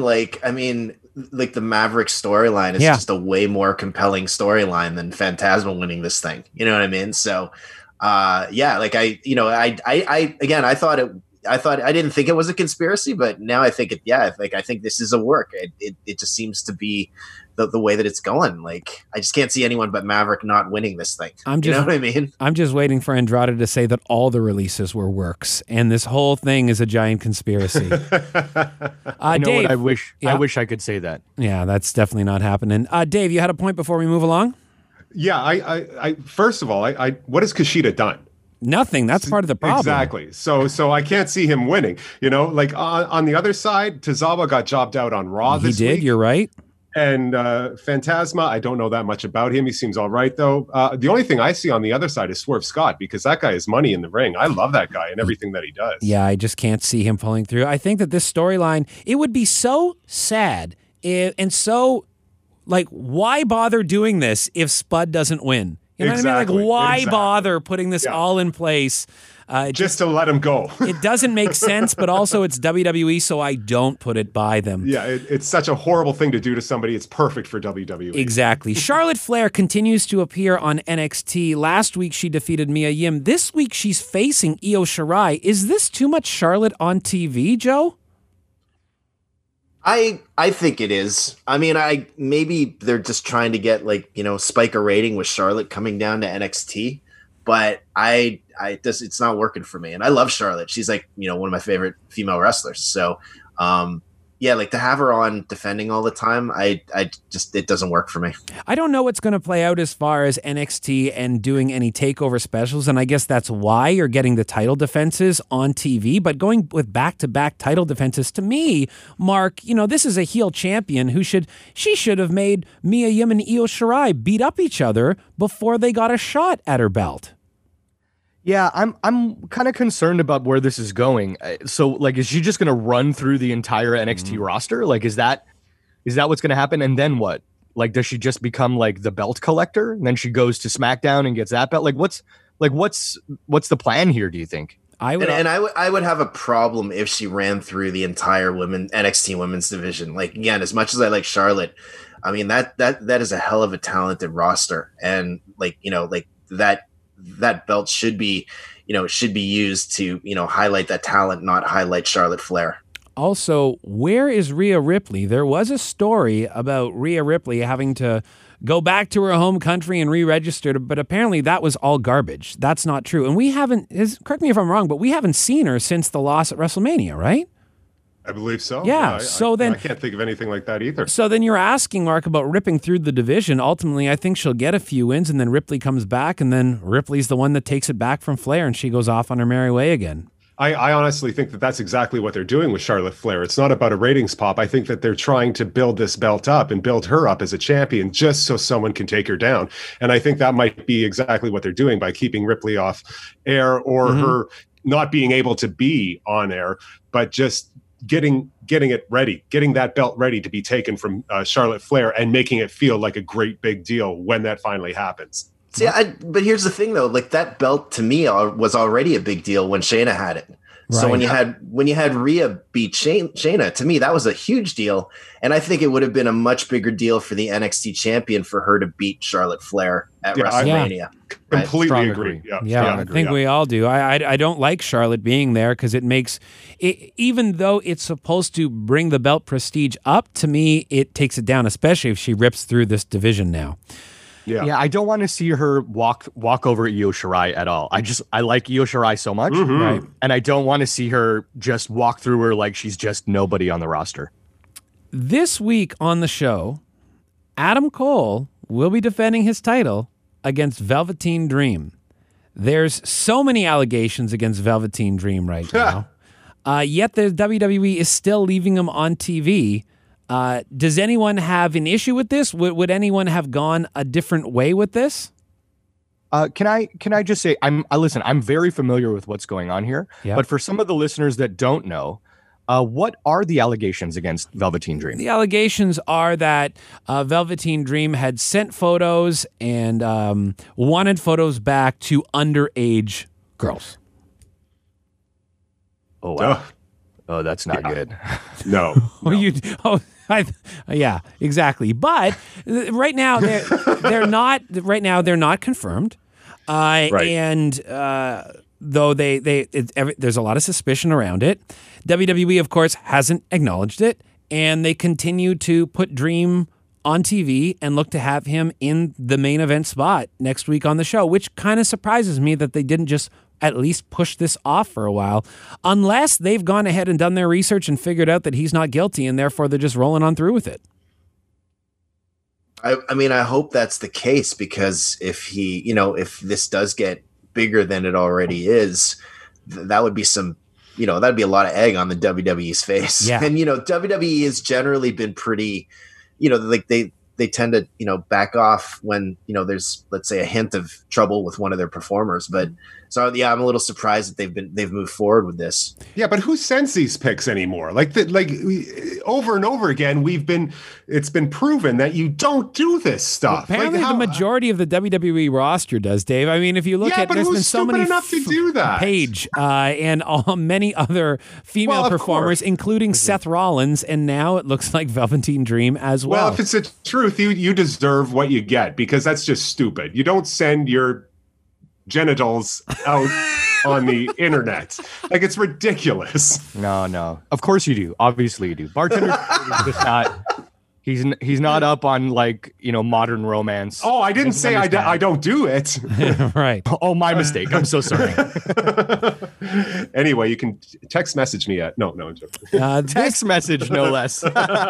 the Maverick storyline is just a way more compelling storyline than Phantasma winning this thing. You know what I mean? So, I thought I didn't think it was a conspiracy, but now I think I think this is a work. It just seems to be the way that it's going. Like, I just can't see anyone but Maverick not winning this thing. You know what I mean? I'm just waiting for Andrade to say that all the releases were works and this whole thing is a giant conspiracy. You know Dave, what? I wish I could say that. Yeah, that's definitely not happening. Dave, you had a point before we move along? Yeah, I first of all, what has Kushida done? Nothing. That's part of the problem. Exactly. So I can't see him winning. You know, like on the other side, Tozawa got jobbed out on Raw this week. He did, you're right. And Phantasma, I don't know that much about him. He seems all right, though. The only thing I see on the other side is Swerve Scott, because that guy is money in the ring. I love that guy and everything that he does. Yeah, I just can't see him pulling through. I think that this storyline, it would be so sad and so, like, why bother doing this if Spud doesn't win? You know what I mean? Like, why bother putting this all in place? Just to let him go. It doesn't make sense, but also it's WWE, so I don't put it by them. Yeah, it's such a horrible thing to do to somebody. It's perfect for WWE. Exactly. Charlotte Flair continues to appear on NXT. Last week, she defeated Mia Yim. This week, she's facing Io Shirai. Is this too much Charlotte on TV, Joe? I think it is. I mean, maybe they're just trying to get, like, you know, spike a rating with Charlotte coming down to NXT, but it's not working for me. And I love Charlotte. She's, like, you know, one of my favorite female wrestlers. So, yeah, like, to have her on defending all the time, it doesn't work for me. I don't know what's going to play out as far as NXT and doing any takeover specials, and I guess that's why you're getting the title defenses on TV. But going with back-to-back title defenses, to me, Mark, you know, this is a heel champion she should have made Mia Yim and Io Shirai beat up each other before they got a shot at her belt. Yeah, I'm kind of concerned about where this is going. So, like, is she just going to run through the entire NXT roster? Like, is that what's going to happen? And then what? Like, does she just become like the belt collector? And then she goes to SmackDown and gets that belt? Like, what's the plan here? Do you think? I would have a problem if she ran through the entire NXT women's division. Like, again, as much as I like Charlotte, I mean that is a hell of a talented roster, and, like, you know, like that belt should be used to, you know, highlight that talent, not highlight Charlotte Flair. Also, where is Rhea Ripley? There was a story about Rhea Ripley having to go back to her home country and re-register, but apparently that was all garbage. That's not true. And correct me if I'm wrong, but we haven't seen her since the loss at WrestleMania, right? I believe so. Yeah. I can't think of anything like that either. So then you're asking, Mark, about ripping through the division. Ultimately, I think she'll get a few wins, and then Ripley comes back, and then Ripley's the one that takes it back from Flair, and she goes off on her merry way again. I honestly think that that's exactly what they're doing with Charlotte Flair. It's not about a ratings pop. I think that they're trying to build this belt up and build her up as a champion just so someone can take her down. And I think that might be exactly what they're doing by keeping Ripley off air, or her not being able to be on air, but just getting it ready, getting that belt ready to be taken from Charlotte Flair and making it feel like a great big deal when that finally happens. See, but here's the thing, though. Like, that belt to me was already a big deal when Shayna had it. Right. So when you had Rhea beat Shayna, to me that was a huge deal, and I think it would have been a much bigger deal for the NXT champion for her to beat Charlotte Flair at WrestleMania. Yeah. Completely agree. Yeah, I think we all do. I don't like Charlotte being there because it makes it, even though it's supposed to bring the belt prestige up, to me it takes it down, especially if she rips through this division now. Yeah, I don't want to see her walk over Io Shirai at all. I like Io Shirai so much, right? And I don't want to see her just walk through her like she's just nobody on the roster. This week on the show, Adam Cole will be defending his title against Velveteen Dream. There's so many allegations against Velveteen Dream right now, yet the WWE is still leaving him on TV. Does anyone have an issue with this? Would anyone have gone a different way with this? Can I just say, I'm very familiar with what's going on here, but for some of the listeners that don't know, what are the allegations against Velveteen Dream? The allegations are that Velveteen Dream had sent photos and wanted photos back to underage girls. Oh, wow. Oh, that's not good. No. Yeah, exactly. But right now they're not. Right now they're not confirmed, right. And though there's a lot of suspicion around it. WWE, of course, hasn't acknowledged it, and they continue to put Dream on TV and look to have him in the main event spot next week on the show, which kind of surprises me that they didn't just at least push this off for a while, unless they've gone ahead and done their research and figured out that he's not guilty, and therefore they're just rolling on through with it. I mean, I hope that's the case, because if if this does get bigger than it already is, that would be that'd be a lot of egg on the WWE's face. Yeah. And, WWE has generally been pretty, like they tend to, back off when, there's, let's say, a hint of trouble with one of their performers. But so, yeah, I'm a little surprised that they've moved forward with this. Yeah, but who sends these picks anymore? Over and over again, it's been proven that you don't do this stuff. Well, apparently, the majority of the WWE roster does, Dave. I mean, if you look at, there's been so many enough to do that. Paige and many other female performers, including Seth Rollins, and now it looks like Velveteen Dream as well. Well, if it's the truth, you deserve what you get, because that's just stupid. You don't send your genitals out on the internet. Like, it's ridiculous. No. Of course you do. Obviously you do. Bartender is just not. He's not up on Modern Romance. Oh, I didn't say I don't do it. Right. Oh, my mistake. I'm so sorry. Anyway, you can text message me at no. Text message, no less.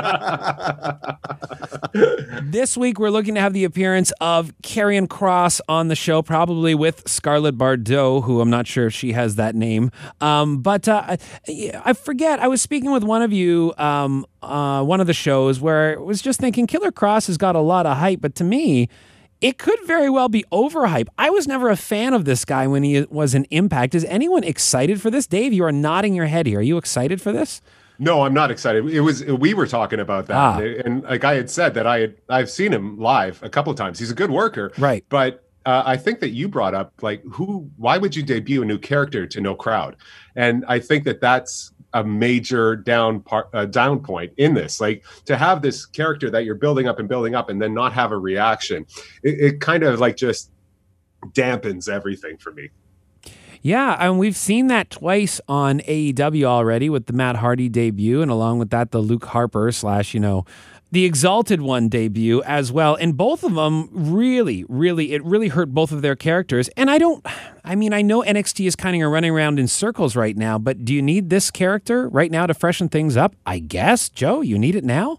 This week, we're looking to have the appearance of Karrion Kross on the show, probably with Scarlett Bordeaux, who I'm not sure if she has that name. But I forget. I was speaking with one of you one of the shows where I was just thinking Killer Kross has got a lot of hype, but to me, it could very well be overhype. I was never a fan of this guy when he was in Impact. Is anyone excited for this? Dave, you are nodding your head here. Are you excited for this? No, I'm not excited. We were talking about that, and like I had said that I've seen him live a couple of times. He's a good worker, right? But I think that you brought up why would you debut a new character to no crowd? And I think that's a major down point in this. Like, to have this character that you're building up and then not have a reaction, it kind of just dampens everything for me. Yeah, and we've seen that twice on AEW already with the Matt Hardy debut, and along with that, the Luke Harper / the Exalted One debut as well. And both of them really hurt both of their characters. And I know NXT is kind of running around in circles right now, but do you need this character right now to freshen things up? I guess, Joe, you need it now?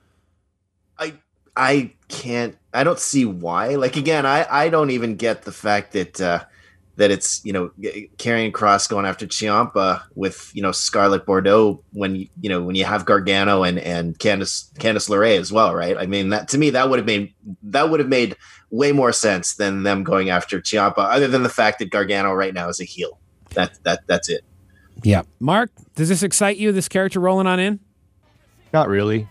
I don't see why. Like, again, I don't even get the fact that it's, Karrion Kross going after Ciampa with, Scarlett Bordeaux when you have Gargano and Candice LeRae as well, right? I mean, that to me, that would have made way more sense than them going after Ciampa, other than the fact that Gargano right now is a heel. That's it. Yeah. Mark, does this excite you, this character rolling on in? Not really.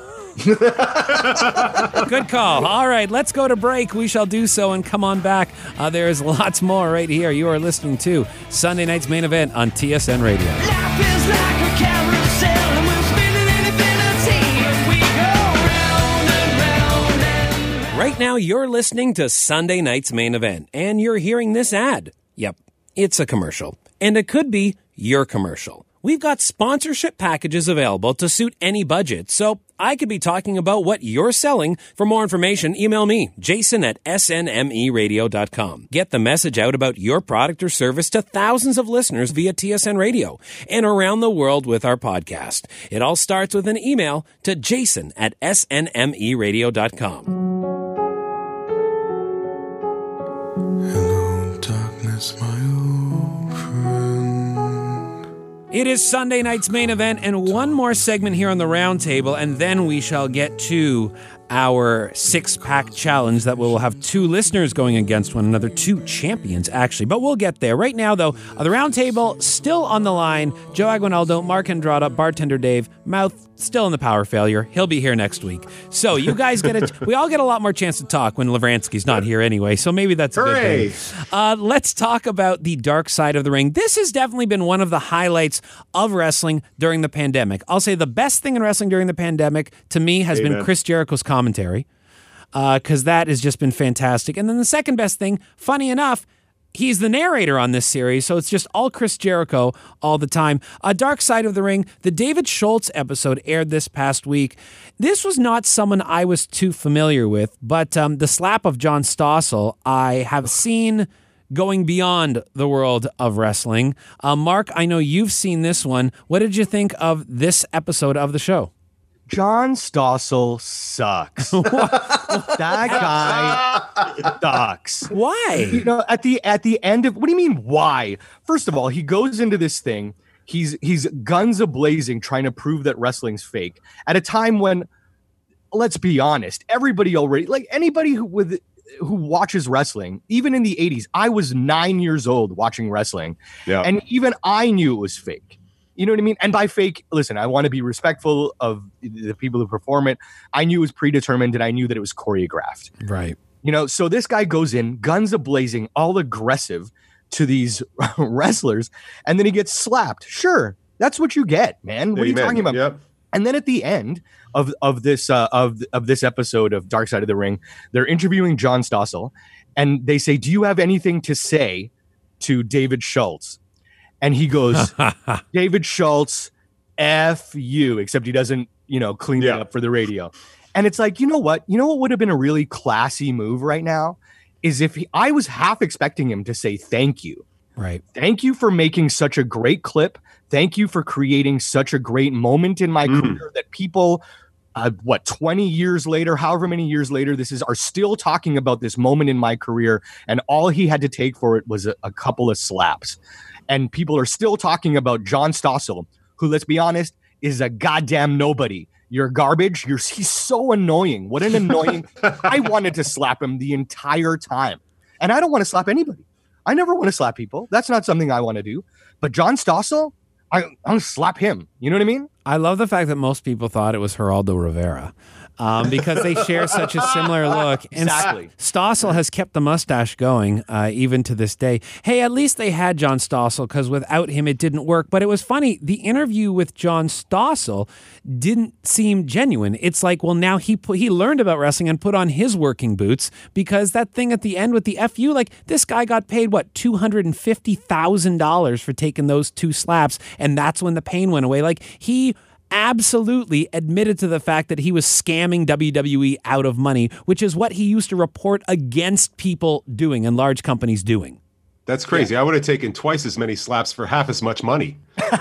Good call. All right, let's go to break. We shall do so and come on back. There's lots more right here. You are listening to Sunday Night's Main Event on TSN Radio. Life is like a carousel, and we're spinning in infinity, and we go round and round and round. Right now, you're listening to Sunday Night's Main Event, and you're hearing this ad. Yep, it's a commercial, and it could be your commercial. We've got sponsorship packages available to suit any budget, so I could be talking about what you're selling. For more information, email me, jason@snmeradio.com. Get the message out about your product or service to thousands of listeners via TSN Radio and around the world with our podcast. It all starts with an email to jason@snmeradio.com. Hello, darkness, my old friend. It is Sunday Night's Main Event, and one more segment here on the roundtable, and then we shall get to our six-pack challenge that will have two listeners going against one another, two champions, actually. But we'll get there. Right now, though, the roundtable still on the line. Joe Aguinaldo, Mark Andrada, Bartender Dave, Mouth still in the power failure. He'll be here next week. So you guys we all get a lot more chance to talk when Lavransky's not here anyway, so maybe that's a good thing. Let's talk about the dark side of the ring. This has definitely been one of the highlights of wrestling during the pandemic. I'll say the best thing in wrestling during the pandemic, to me, has been Chris Jericho's commentary, because that has just been fantastic. And then the second best thing, funny enough, He's the narrator on this series, so it's just all Chris Jericho all the time. Dark Side of the Ring, the David Schultz episode aired this past week. This was not someone I was too familiar with, but the slap of John Stossel I have seen going beyond the world of wrestling. Mark, I know you've seen this one. What did you think of this episode of the show? John Stossel sucks. That guy sucks. Why? You know, at the end of, what do you mean why? First of all, he goes into this thing. He's guns a-blazing trying to prove that wrestling's fake at a time when, let's be honest, everybody already, like anybody who watches wrestling, even in the 80s, I was 9 years old watching wrestling. Yeah. And even I knew it was fake. You know what I mean? And by fake, listen, I want to be respectful of the people who perform it. I knew it was predetermined and I knew that it was choreographed. Right. You know, so this guy goes in, guns a-blazing, all aggressive to these wrestlers, and then he gets slapped. Sure, that's what you get, man. What are you talking about? Yep. And then at the end of this episode of Dark Side of the Ring, they're interviewing John Stossel, and they say, "Do you have anything to say to David Schultz?" And he goes, "David Schultz, F you," except he doesn't, clean it up for the radio. And it's like, you know what would have been a really classy move right now is if I was half expecting him to say thank you. Right. Thank you for making such a great clip. Thank you for creating such a great moment in my career that people, 20 years later, however many years later this is, are still talking about this moment in my career. And all he had to take for it was a couple of slaps. And people are still talking about John Stossel, who, let's be honest, is a goddamn nobody. You're garbage. He's so annoying. What an annoying. I wanted to slap him the entire time. And I don't want to slap anybody. I never want to slap people. That's not something I want to do. But John Stossel, I'm going to slap him. You know what I mean? I love the fact that most people thought it was Geraldo Rivera. Because they share such a similar look. And Exactly. Stossel has kept the mustache going even to this day. Hey, at least they had John Stossel, because without him it didn't work. But it was funny. The interview with John Stossel didn't seem genuine. It's like, well, now he learned about wrestling and put on his working boots, because that thing at the end with the FU, like this guy got paid, $250,000 for taking those 2 slaps. And that's when the pain went away. Like he absolutely admitted to the fact that he was scamming WWE out of money, which is what he used to report against people doing and large companies doing. That's crazy. I would have taken twice as many slaps for half as much money.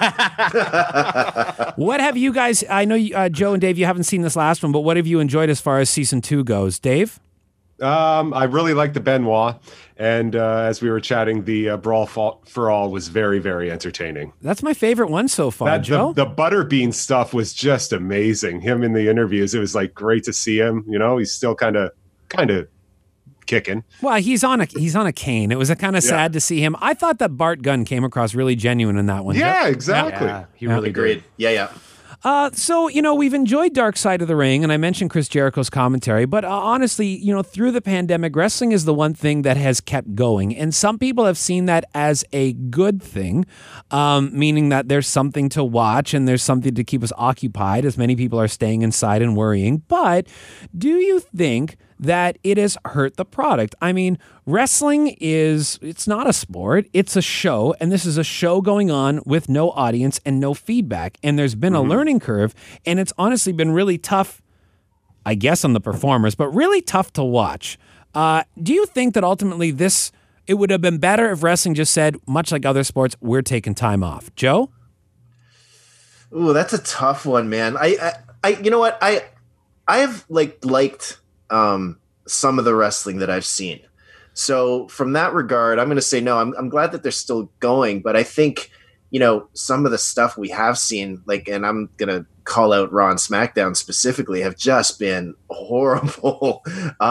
What have you guys, I know Joe and Dave, you haven't seen this last one, but what have you enjoyed as far as season 2 goes? Dave? I really like the Benoit, and as we were chatting, the Brawl for All was very, very entertaining. That's my favorite one so far, Joe. The Butterbean stuff was just amazing. Him in the interviews, it was like great to see him. He's still kind of kicking. Well, he's on a cane. It was kind of sad to see him. I thought that Bart Gunn came across really genuine in that one. Yeah, exactly. Yeah, he really Agreed. Yeah. So, we've enjoyed Dark Side of the Ring, and I mentioned Chris Jericho's commentary, but honestly, through the pandemic, wrestling is the one thing that has kept going. And some people have seen that as a good thing, meaning that there's something to watch and there's something to keep us occupied, as many people are staying inside and worrying. But do you think that it has hurt the product? I mean, wrestling it's not a sport, it's a show, and this is a show going on with no audience and no feedback. And there's been a learning curve, and it's honestly been really tough, I guess, on the performers, but really tough to watch. Do you think that ultimately it would have been better if wrestling just said, much like other sports, we're taking time off? Joe? Ooh, that's a tough one, man. I you know what? I have liked some of the wrestling that I've seen. So from that regard, I'm going to say no. I'm glad that they're still going, but I think, some of the stuff we have seen, and I'm going to call out Raw and SmackDown specifically, have just been horrible.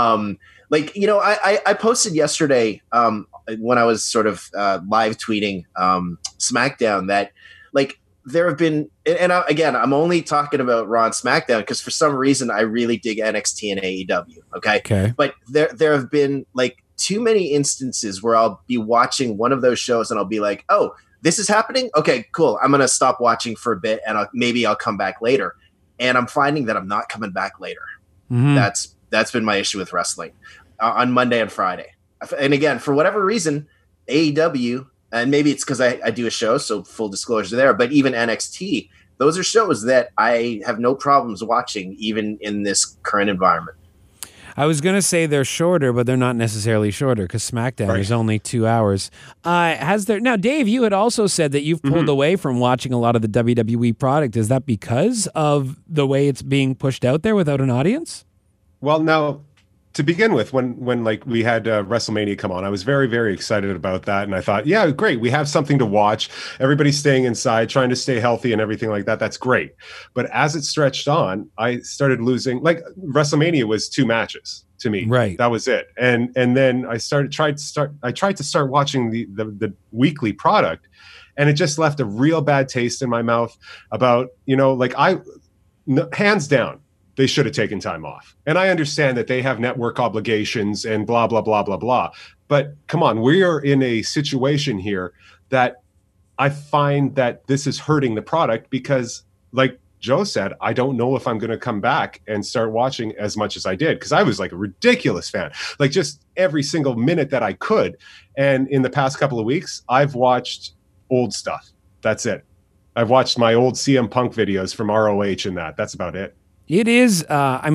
I posted yesterday when I was sort of live tweeting SmackDown that there have been, and I'm only talking about Raw and SmackDown because for some reason I really dig NXT and AEW. Okay. But there have been too many instances where I'll be watching one of those shows and I'll be like, oh, this is happening. Okay, cool. I'm going to stop watching for a bit and maybe I'll come back later. And I'm finding that I'm not coming back later. Mm-hmm. That's been my issue with wrestling on Monday and Friday. And again, for whatever reason, AEW, and maybe it's because I do a show, so full disclosure there, but even NXT, those are shows that I have no problems watching, even in this current environment. I was going to say they're shorter, but they're not necessarily shorter because SmackDown is only 2 hours. Now, Dave, you had also said that you've pulled away from watching a lot of the WWE product. Is that because of the way it's being pushed out there without an audience? Well, now, to begin with, when like we had WrestleMania come on, I was very, very excited about that. And I thought, yeah, great. We have something to watch. Everybody's staying inside, trying to stay healthy and everything like that. That's great. But as it stretched on, I started losing. Like WrestleMania was 2 matches to me. Right. That was it. And then I tried to start watching the weekly product, and it just left a real bad taste in my mouth about, hands down, they should have taken time off. And I understand that they have network obligations and blah, blah, blah, blah, blah. But come on, we are in a situation here that I find that this is hurting the product because, like Joe said, I don't know if I'm going to come back and start watching as much as I did, because I was like a ridiculous fan, like just every single minute that I could. And in the past couple of weeks, I've watched old stuff. That's it. I've watched my old CM Punk videos from ROH and that's about it. It is.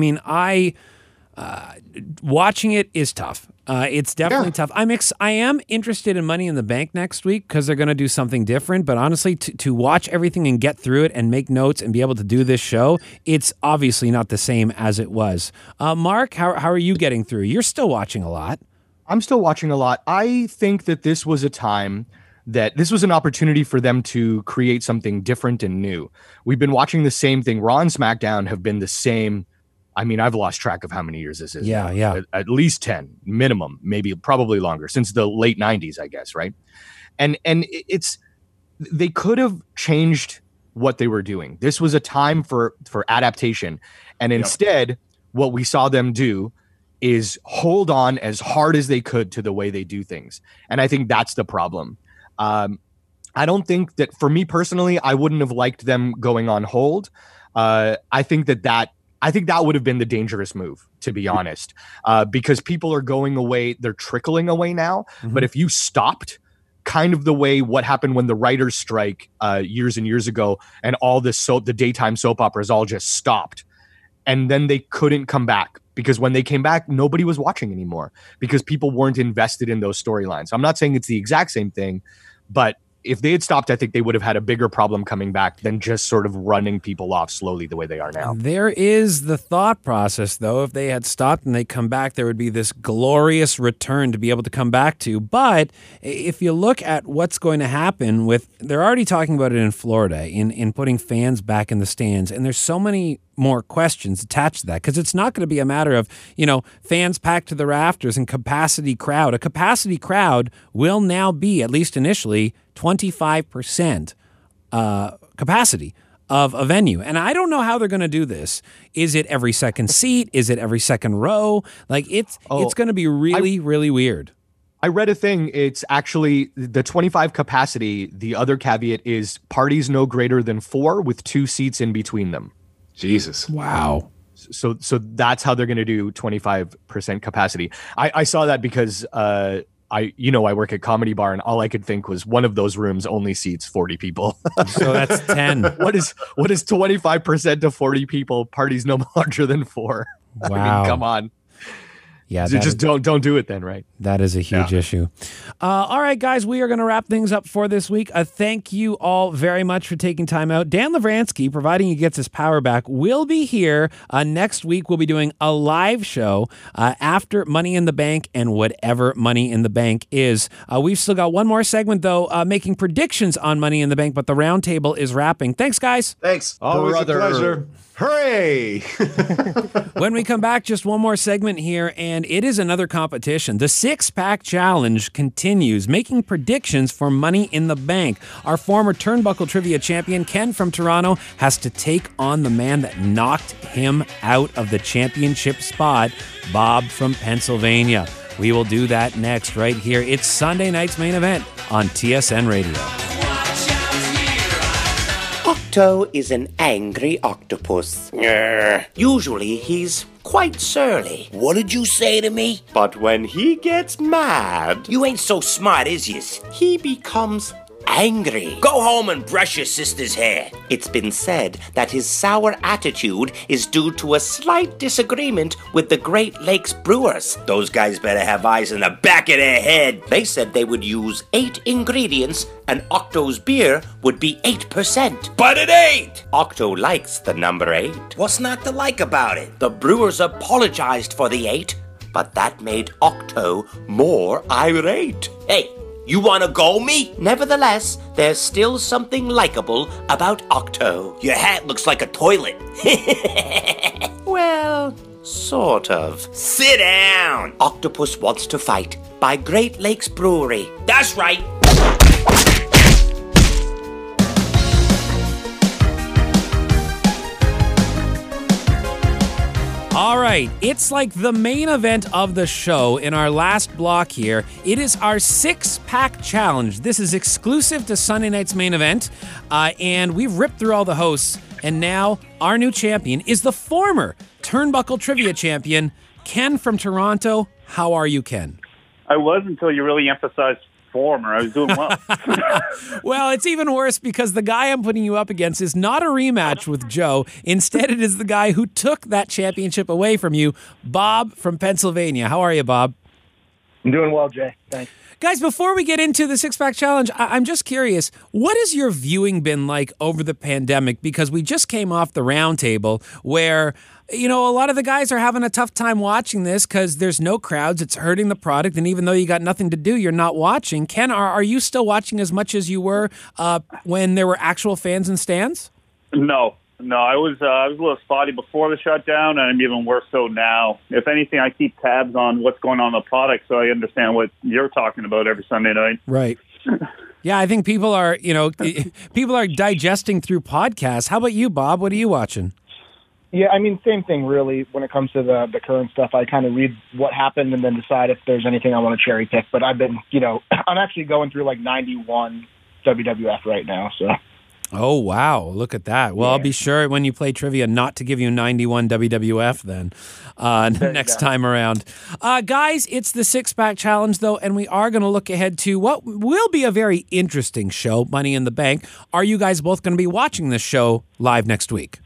Watching it is tough. It's definitely tough. I am interested in Money in the Bank next week because they're going to do something different. But honestly, to watch everything and get through it and make notes and be able to do this show, it's obviously not the same as it was. Mark, how are you getting through? You're still watching a lot. I'm still watching a lot. I think that this was a time that this was an opportunity for them to create something different and new. We've been watching the same thing. Raw and SmackDown have been the same. I mean, I've lost track of how many years this is. Yeah. At least 10 minimum, maybe probably longer, since the late 90s, I guess, right? And they could have changed what they were doing. This was a time for adaptation. And instead, what we saw them do is hold on as hard as they could to the way they do things. And I think that's the problem. I don't think that, for me personally, I wouldn't have liked them going on hold. I think that would have been the dangerous move, to be honest, because people are going away. They're trickling away now. Mm-hmm. But if you stopped kind of the way what happened when the writers' strike years and years ago, and all the daytime soap operas all just stopped, and then they couldn't come back, because when they came back, nobody was watching anymore because people weren't invested in those storylines. I'm not saying it's the exact same thing, but if they had stopped, I think they would have had a bigger problem coming back than just sort of running people off slowly the way they are now. There is the thought process, though. If they had stopped and they come back, there would be this glorious return to be able to come back to. But if you look at what's going to happen they're already talking about it in Florida, in putting fans back in the stands. And there's so many more questions attached to that, because it's not going to be a matter of, fans packed to the rafters and capacity crowd. A capacity crowd will now be, at least initially, 25% capacity of a venue. And I don't know how they're going to do this. Is it every second seat? Is it every second row? Like it's going to be really, really weird. I read a thing. It's actually the 25 capacity. The other caveat is parties no greater than 4 with 2 seats in between them. Jesus. Wow. So that's how they're going to do 25% capacity. I saw that because I work at Comedy Bar, and all I could think was one of those rooms only seats 40 people. So that's 10. What is 25% to 40 people? Parties no larger than 4. Wow. I mean, come on. Yeah, just don't do it then, right? That is a huge issue. All right, guys, we are going to wrap things up for this week. Thank you all very much for taking time out. Dan Lavransky, providing he gets his power back, will be here next week. We'll be doing a live show after Money in the Bank and whatever Money in the Bank is. We've still got one more segment, though, making predictions on Money in the Bank, but the roundtable is wrapping. Thanks, guys. Thanks. Always a pleasure. Hooray! When we come back, just one more segment here, and it is another competition. The 6-Pack Challenge continues, making predictions for Money in the Bank. Our former Turnbuckle Trivia champion, Ken from Toronto, has to take on the man that knocked him out of the championship spot, Bob from Pennsylvania. We will do that next right here. It's Sunday night's main event on TSN Radio. Octo is an angry octopus. Usually he's quite surly. What did you say to me? But when he gets mad... You ain't so smart, is yous? He becomes angry. Go home and brush your sister's hair. It's been said that his sour attitude is due to a slight disagreement with the Great Lakes Brewers. Those guys better have eyes in the back of their head. They said they would use 8 ingredients and Octo's beer would be 8%. But it ain't! Octo likes the number 8. What's not to like about it? The Brewers apologized for the 8, but that made Octo more irate. Hey, you wanna go me? Nevertheless, there's still something likable about Octo. Your hat looks like a toilet. Well, sort of. Sit down! Octopus Wants to Fight by Great Lakes Brewery. That's right! All right, it's like the main event of the show in our last block here. It is our 6-pack challenge. This is exclusive to Sunday night's main event, and we've ripped through all the hosts, and now our new champion is the former Turnbuckle Trivia champion, Ken from Toronto. How are you, Ken? I was until you really emphasized former. I was doing well. Well, it's even worse because the guy I'm putting you up against is not a rematch with Joe. Instead, it is the guy who took that championship away from you, Bob from Pennsylvania. How are you, Bob? I'm doing well, Jay. Thanks. Guys, before we get into the 6-pack challenge, I'm just curious, what has your viewing been like over the pandemic? Because we just came off the roundtable where, you know, a lot of the guys are having a tough time watching this because there's no crowds. It's hurting the product. And even though you got nothing to do, you're not watching. Ken, are you still watching as much as you were when there were actual fans in stands? No, I was a little spotty before the shutdown, and I'm even worse so now. If anything, I keep tabs on what's going on in the product, so I understand what you're talking about every Sunday night. Right. Yeah, I think people are digesting through podcasts. How about you, Bob? What are you watching? Yeah, I mean, same thing, really, when it comes to the current stuff. I kind of read what happened and then decide if there's anything I want to cherry pick. But I've been, I'm actually going through like 91 WWF right now, so... Oh, wow. Look at that. Well, yeah. I'll be sure when you play trivia not to give you 91 WWF then next time around. Guys, it's the 6-pack challenge, though, and we are going to look ahead to what will be a very interesting show, Money in the Bank. Are you guys both going to be watching this show live next week?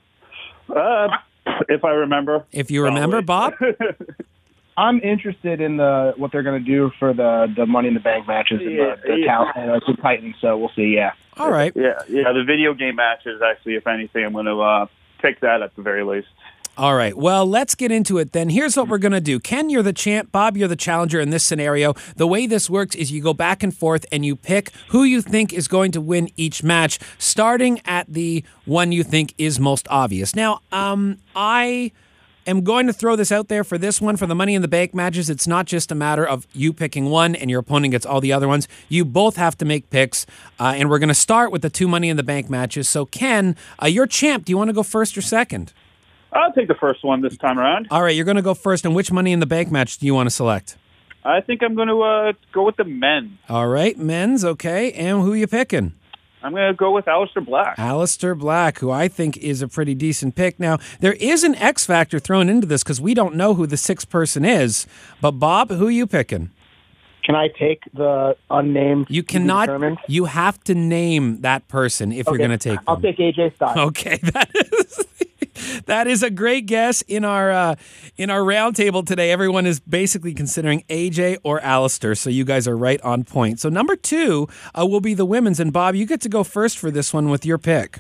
If I remember. If you remember, Bob? I'm interested in what they're going to do for the Money in the Bank matches and the Titans, so we'll see, yeah. All right. Yeah, the video game matches, actually, if anything, I'm going to pick that at the very least. All right. Well, let's get into it then. Here's what we're going to do. Ken, you're the champ. Bob, you're the challenger in this scenario. The way this works is you go back and forth and you pick who you think is going to win each match, starting at the one you think is most obvious. Now, I am going to throw this out there for this one, for the Money in the Bank matches. It's not just a matter of you picking one and your opponent gets all the other ones. You both have to make picks, and we're going to start with the 2 Money in the Bank matches. So, Ken, you're champ. Do you want to go first or second? I'll take the first one this time around. All right, you're going to go first. And which Money in the Bank match do you want to select? I think I'm going to go with the men. All right, men's, okay. And who are you picking? I'm going to go with Aleister Black. Aleister Black, who I think is a pretty decent pick. Now, there is an X factor thrown into this because we don't know who the 6th person is. But, Bob, who are you picking? Can I take the unnamed? You cannot. You have to name that person if you're going to take them. I'll take AJ Styles. Okay, that is a great guess in our roundtable today. Everyone is basically considering AJ or Aleister, so you guys are right on point. So number 2 will be the women's, and Bob, you get to go first for this one with your pick.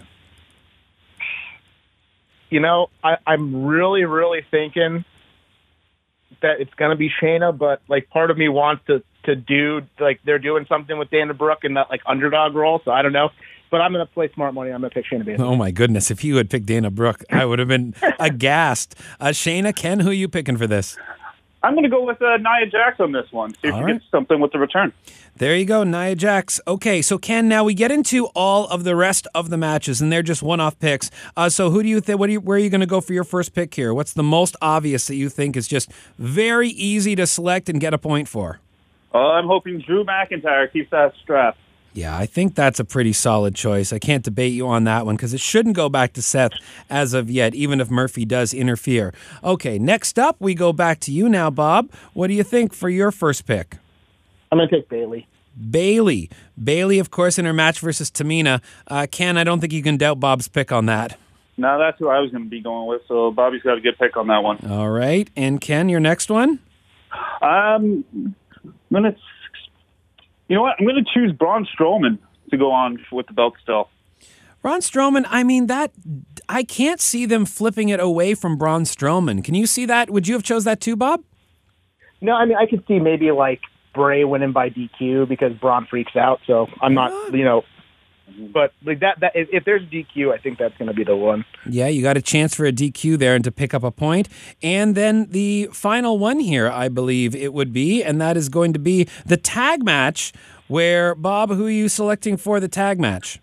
I'm really, really thinking that it's going to be Shayna, but like part of me wants to do like they're doing something with Dana Brooke in that like underdog role, so I don't know. But I'm going to play smart money. I'm going to pick Shayna Baszler. Oh, my goodness. If you had picked Dana Brooke, I would have been aghast. Shayna, Ken, who are you picking for this? I'm going to go with Nia Jax on this one. See if we get something with the return. There you go, Nia Jax. Okay, so Ken, now we get into all of the rest of the matches, and they're just one-off picks. So who do you think? Where are you going to go for your first pick here? What's the most obvious that you think is just very easy to select and get a point for? I'm hoping Drew McIntyre keeps that strap. Yeah, I think that's a pretty solid choice. I can't debate you on that one because it shouldn't go back to Seth as of yet, even if Murphy does interfere. Okay, next up, we go back to you now, Bob. What do you think for your first pick? I'm going to take Bailey. Bailey, of course, in her match versus Tamina. Ken, I don't think you can doubt Bob's pick on that. No, that's who I was going to be going with, so Bobby's got a good pick on that one. All right, and Ken, your next one? I'm going to... You know what? I'm going to choose Braun Strowman to go on with the belt still. Braun Strowman, I mean, I can't see them flipping it away from Braun Strowman. Can you see that? Would you have chose that too, Bob? No, I mean, I could see maybe like Bray winning by DQ because Braun freaks out. So I'm not, but like that if there's DQ, I think that's going to be the one. Yeah, you got a chance for a DQ there and to pick up a point. And then the final one here, I believe it would be, and that is going to be the tag match where, Bob, who are you selecting for the tag match?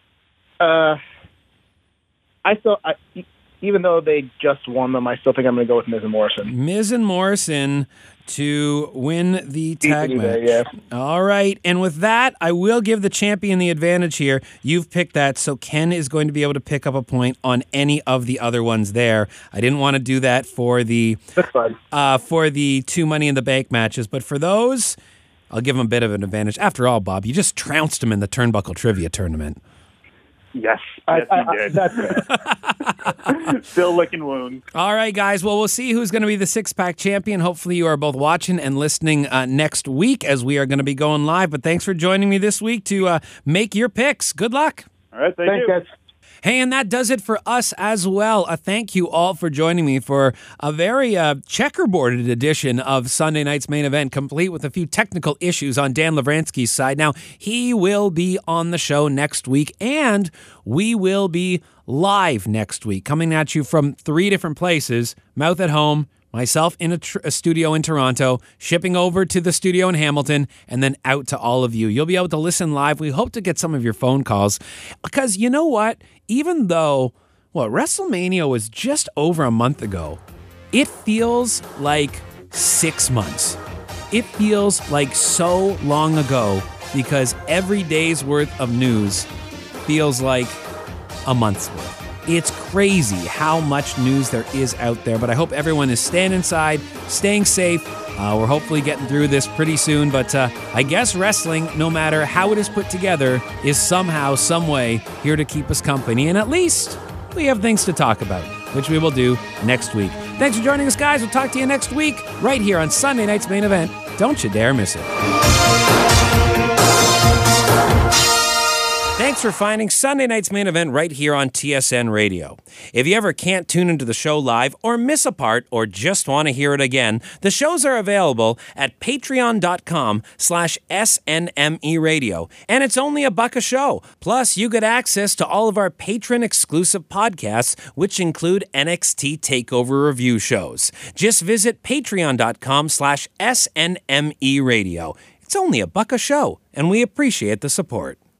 Even though they just won them, I still think I'm going to go with Miz and Morrison. Miz and Morrison to win the tag match. Yeah. All right. And with that, I will give the champion the advantage here. You've picked that, so Ken is going to be able to pick up a point on any of the other ones there. I didn't want to do that for the two Money in the Bank matches, but for those, I'll give him a bit of an advantage. After all, Bob, you just trounced him in the Turnbuckle Trivia Tournament. Yes, you did. That's it. Still licking wounds. All right, guys. Well, we'll see who's going to be the six-pack champion. Hopefully you are both watching and listening next week as we are going to be going live. But thanks for joining me this week to make your picks. Good luck. All right, thank you. Guys. Hey, and that does it for us as well. Thank you all for joining me for a very checkerboarded edition of Sunday Night's Main Event, complete with a few technical issues on Dan Lavransky's side. Now, he will be on the show next week, and we will be live next week, coming at you from 3 different places: Mouth at Home, myself in a studio in Toronto, shipping over to the studio in Hamilton, and then out to all of you. You'll be able to listen live. We hope to get some of your phone calls because you know what? Even though, WrestleMania was just over a month ago, it feels like 6 months. It feels like so long ago because every day's worth of news feels like a month's worth. It's crazy how much news there is out there, but I hope everyone is staying inside, staying safe. We're hopefully getting through this pretty soon, but I guess wrestling, no matter how it is put together, is somehow, some way here to keep us company, and at least we have things to talk about, which we will do next week. Thanks for joining us, guys. We'll talk to you next week right here on Sunday Night's Main Event. Don't you dare miss it. Thanks for finding Sunday Night's Main Event right here on TSN Radio. If you ever can't tune into the show live or miss a part or just want to hear it again, the shows are available at patreon.com/SNME Radio. And it's only $1 a show. Plus, you get access to all of our patron-exclusive podcasts, which include NXT TakeOver review shows. Just visit patreon.com/SNME Radio. It's only $1 a show, and we appreciate the support.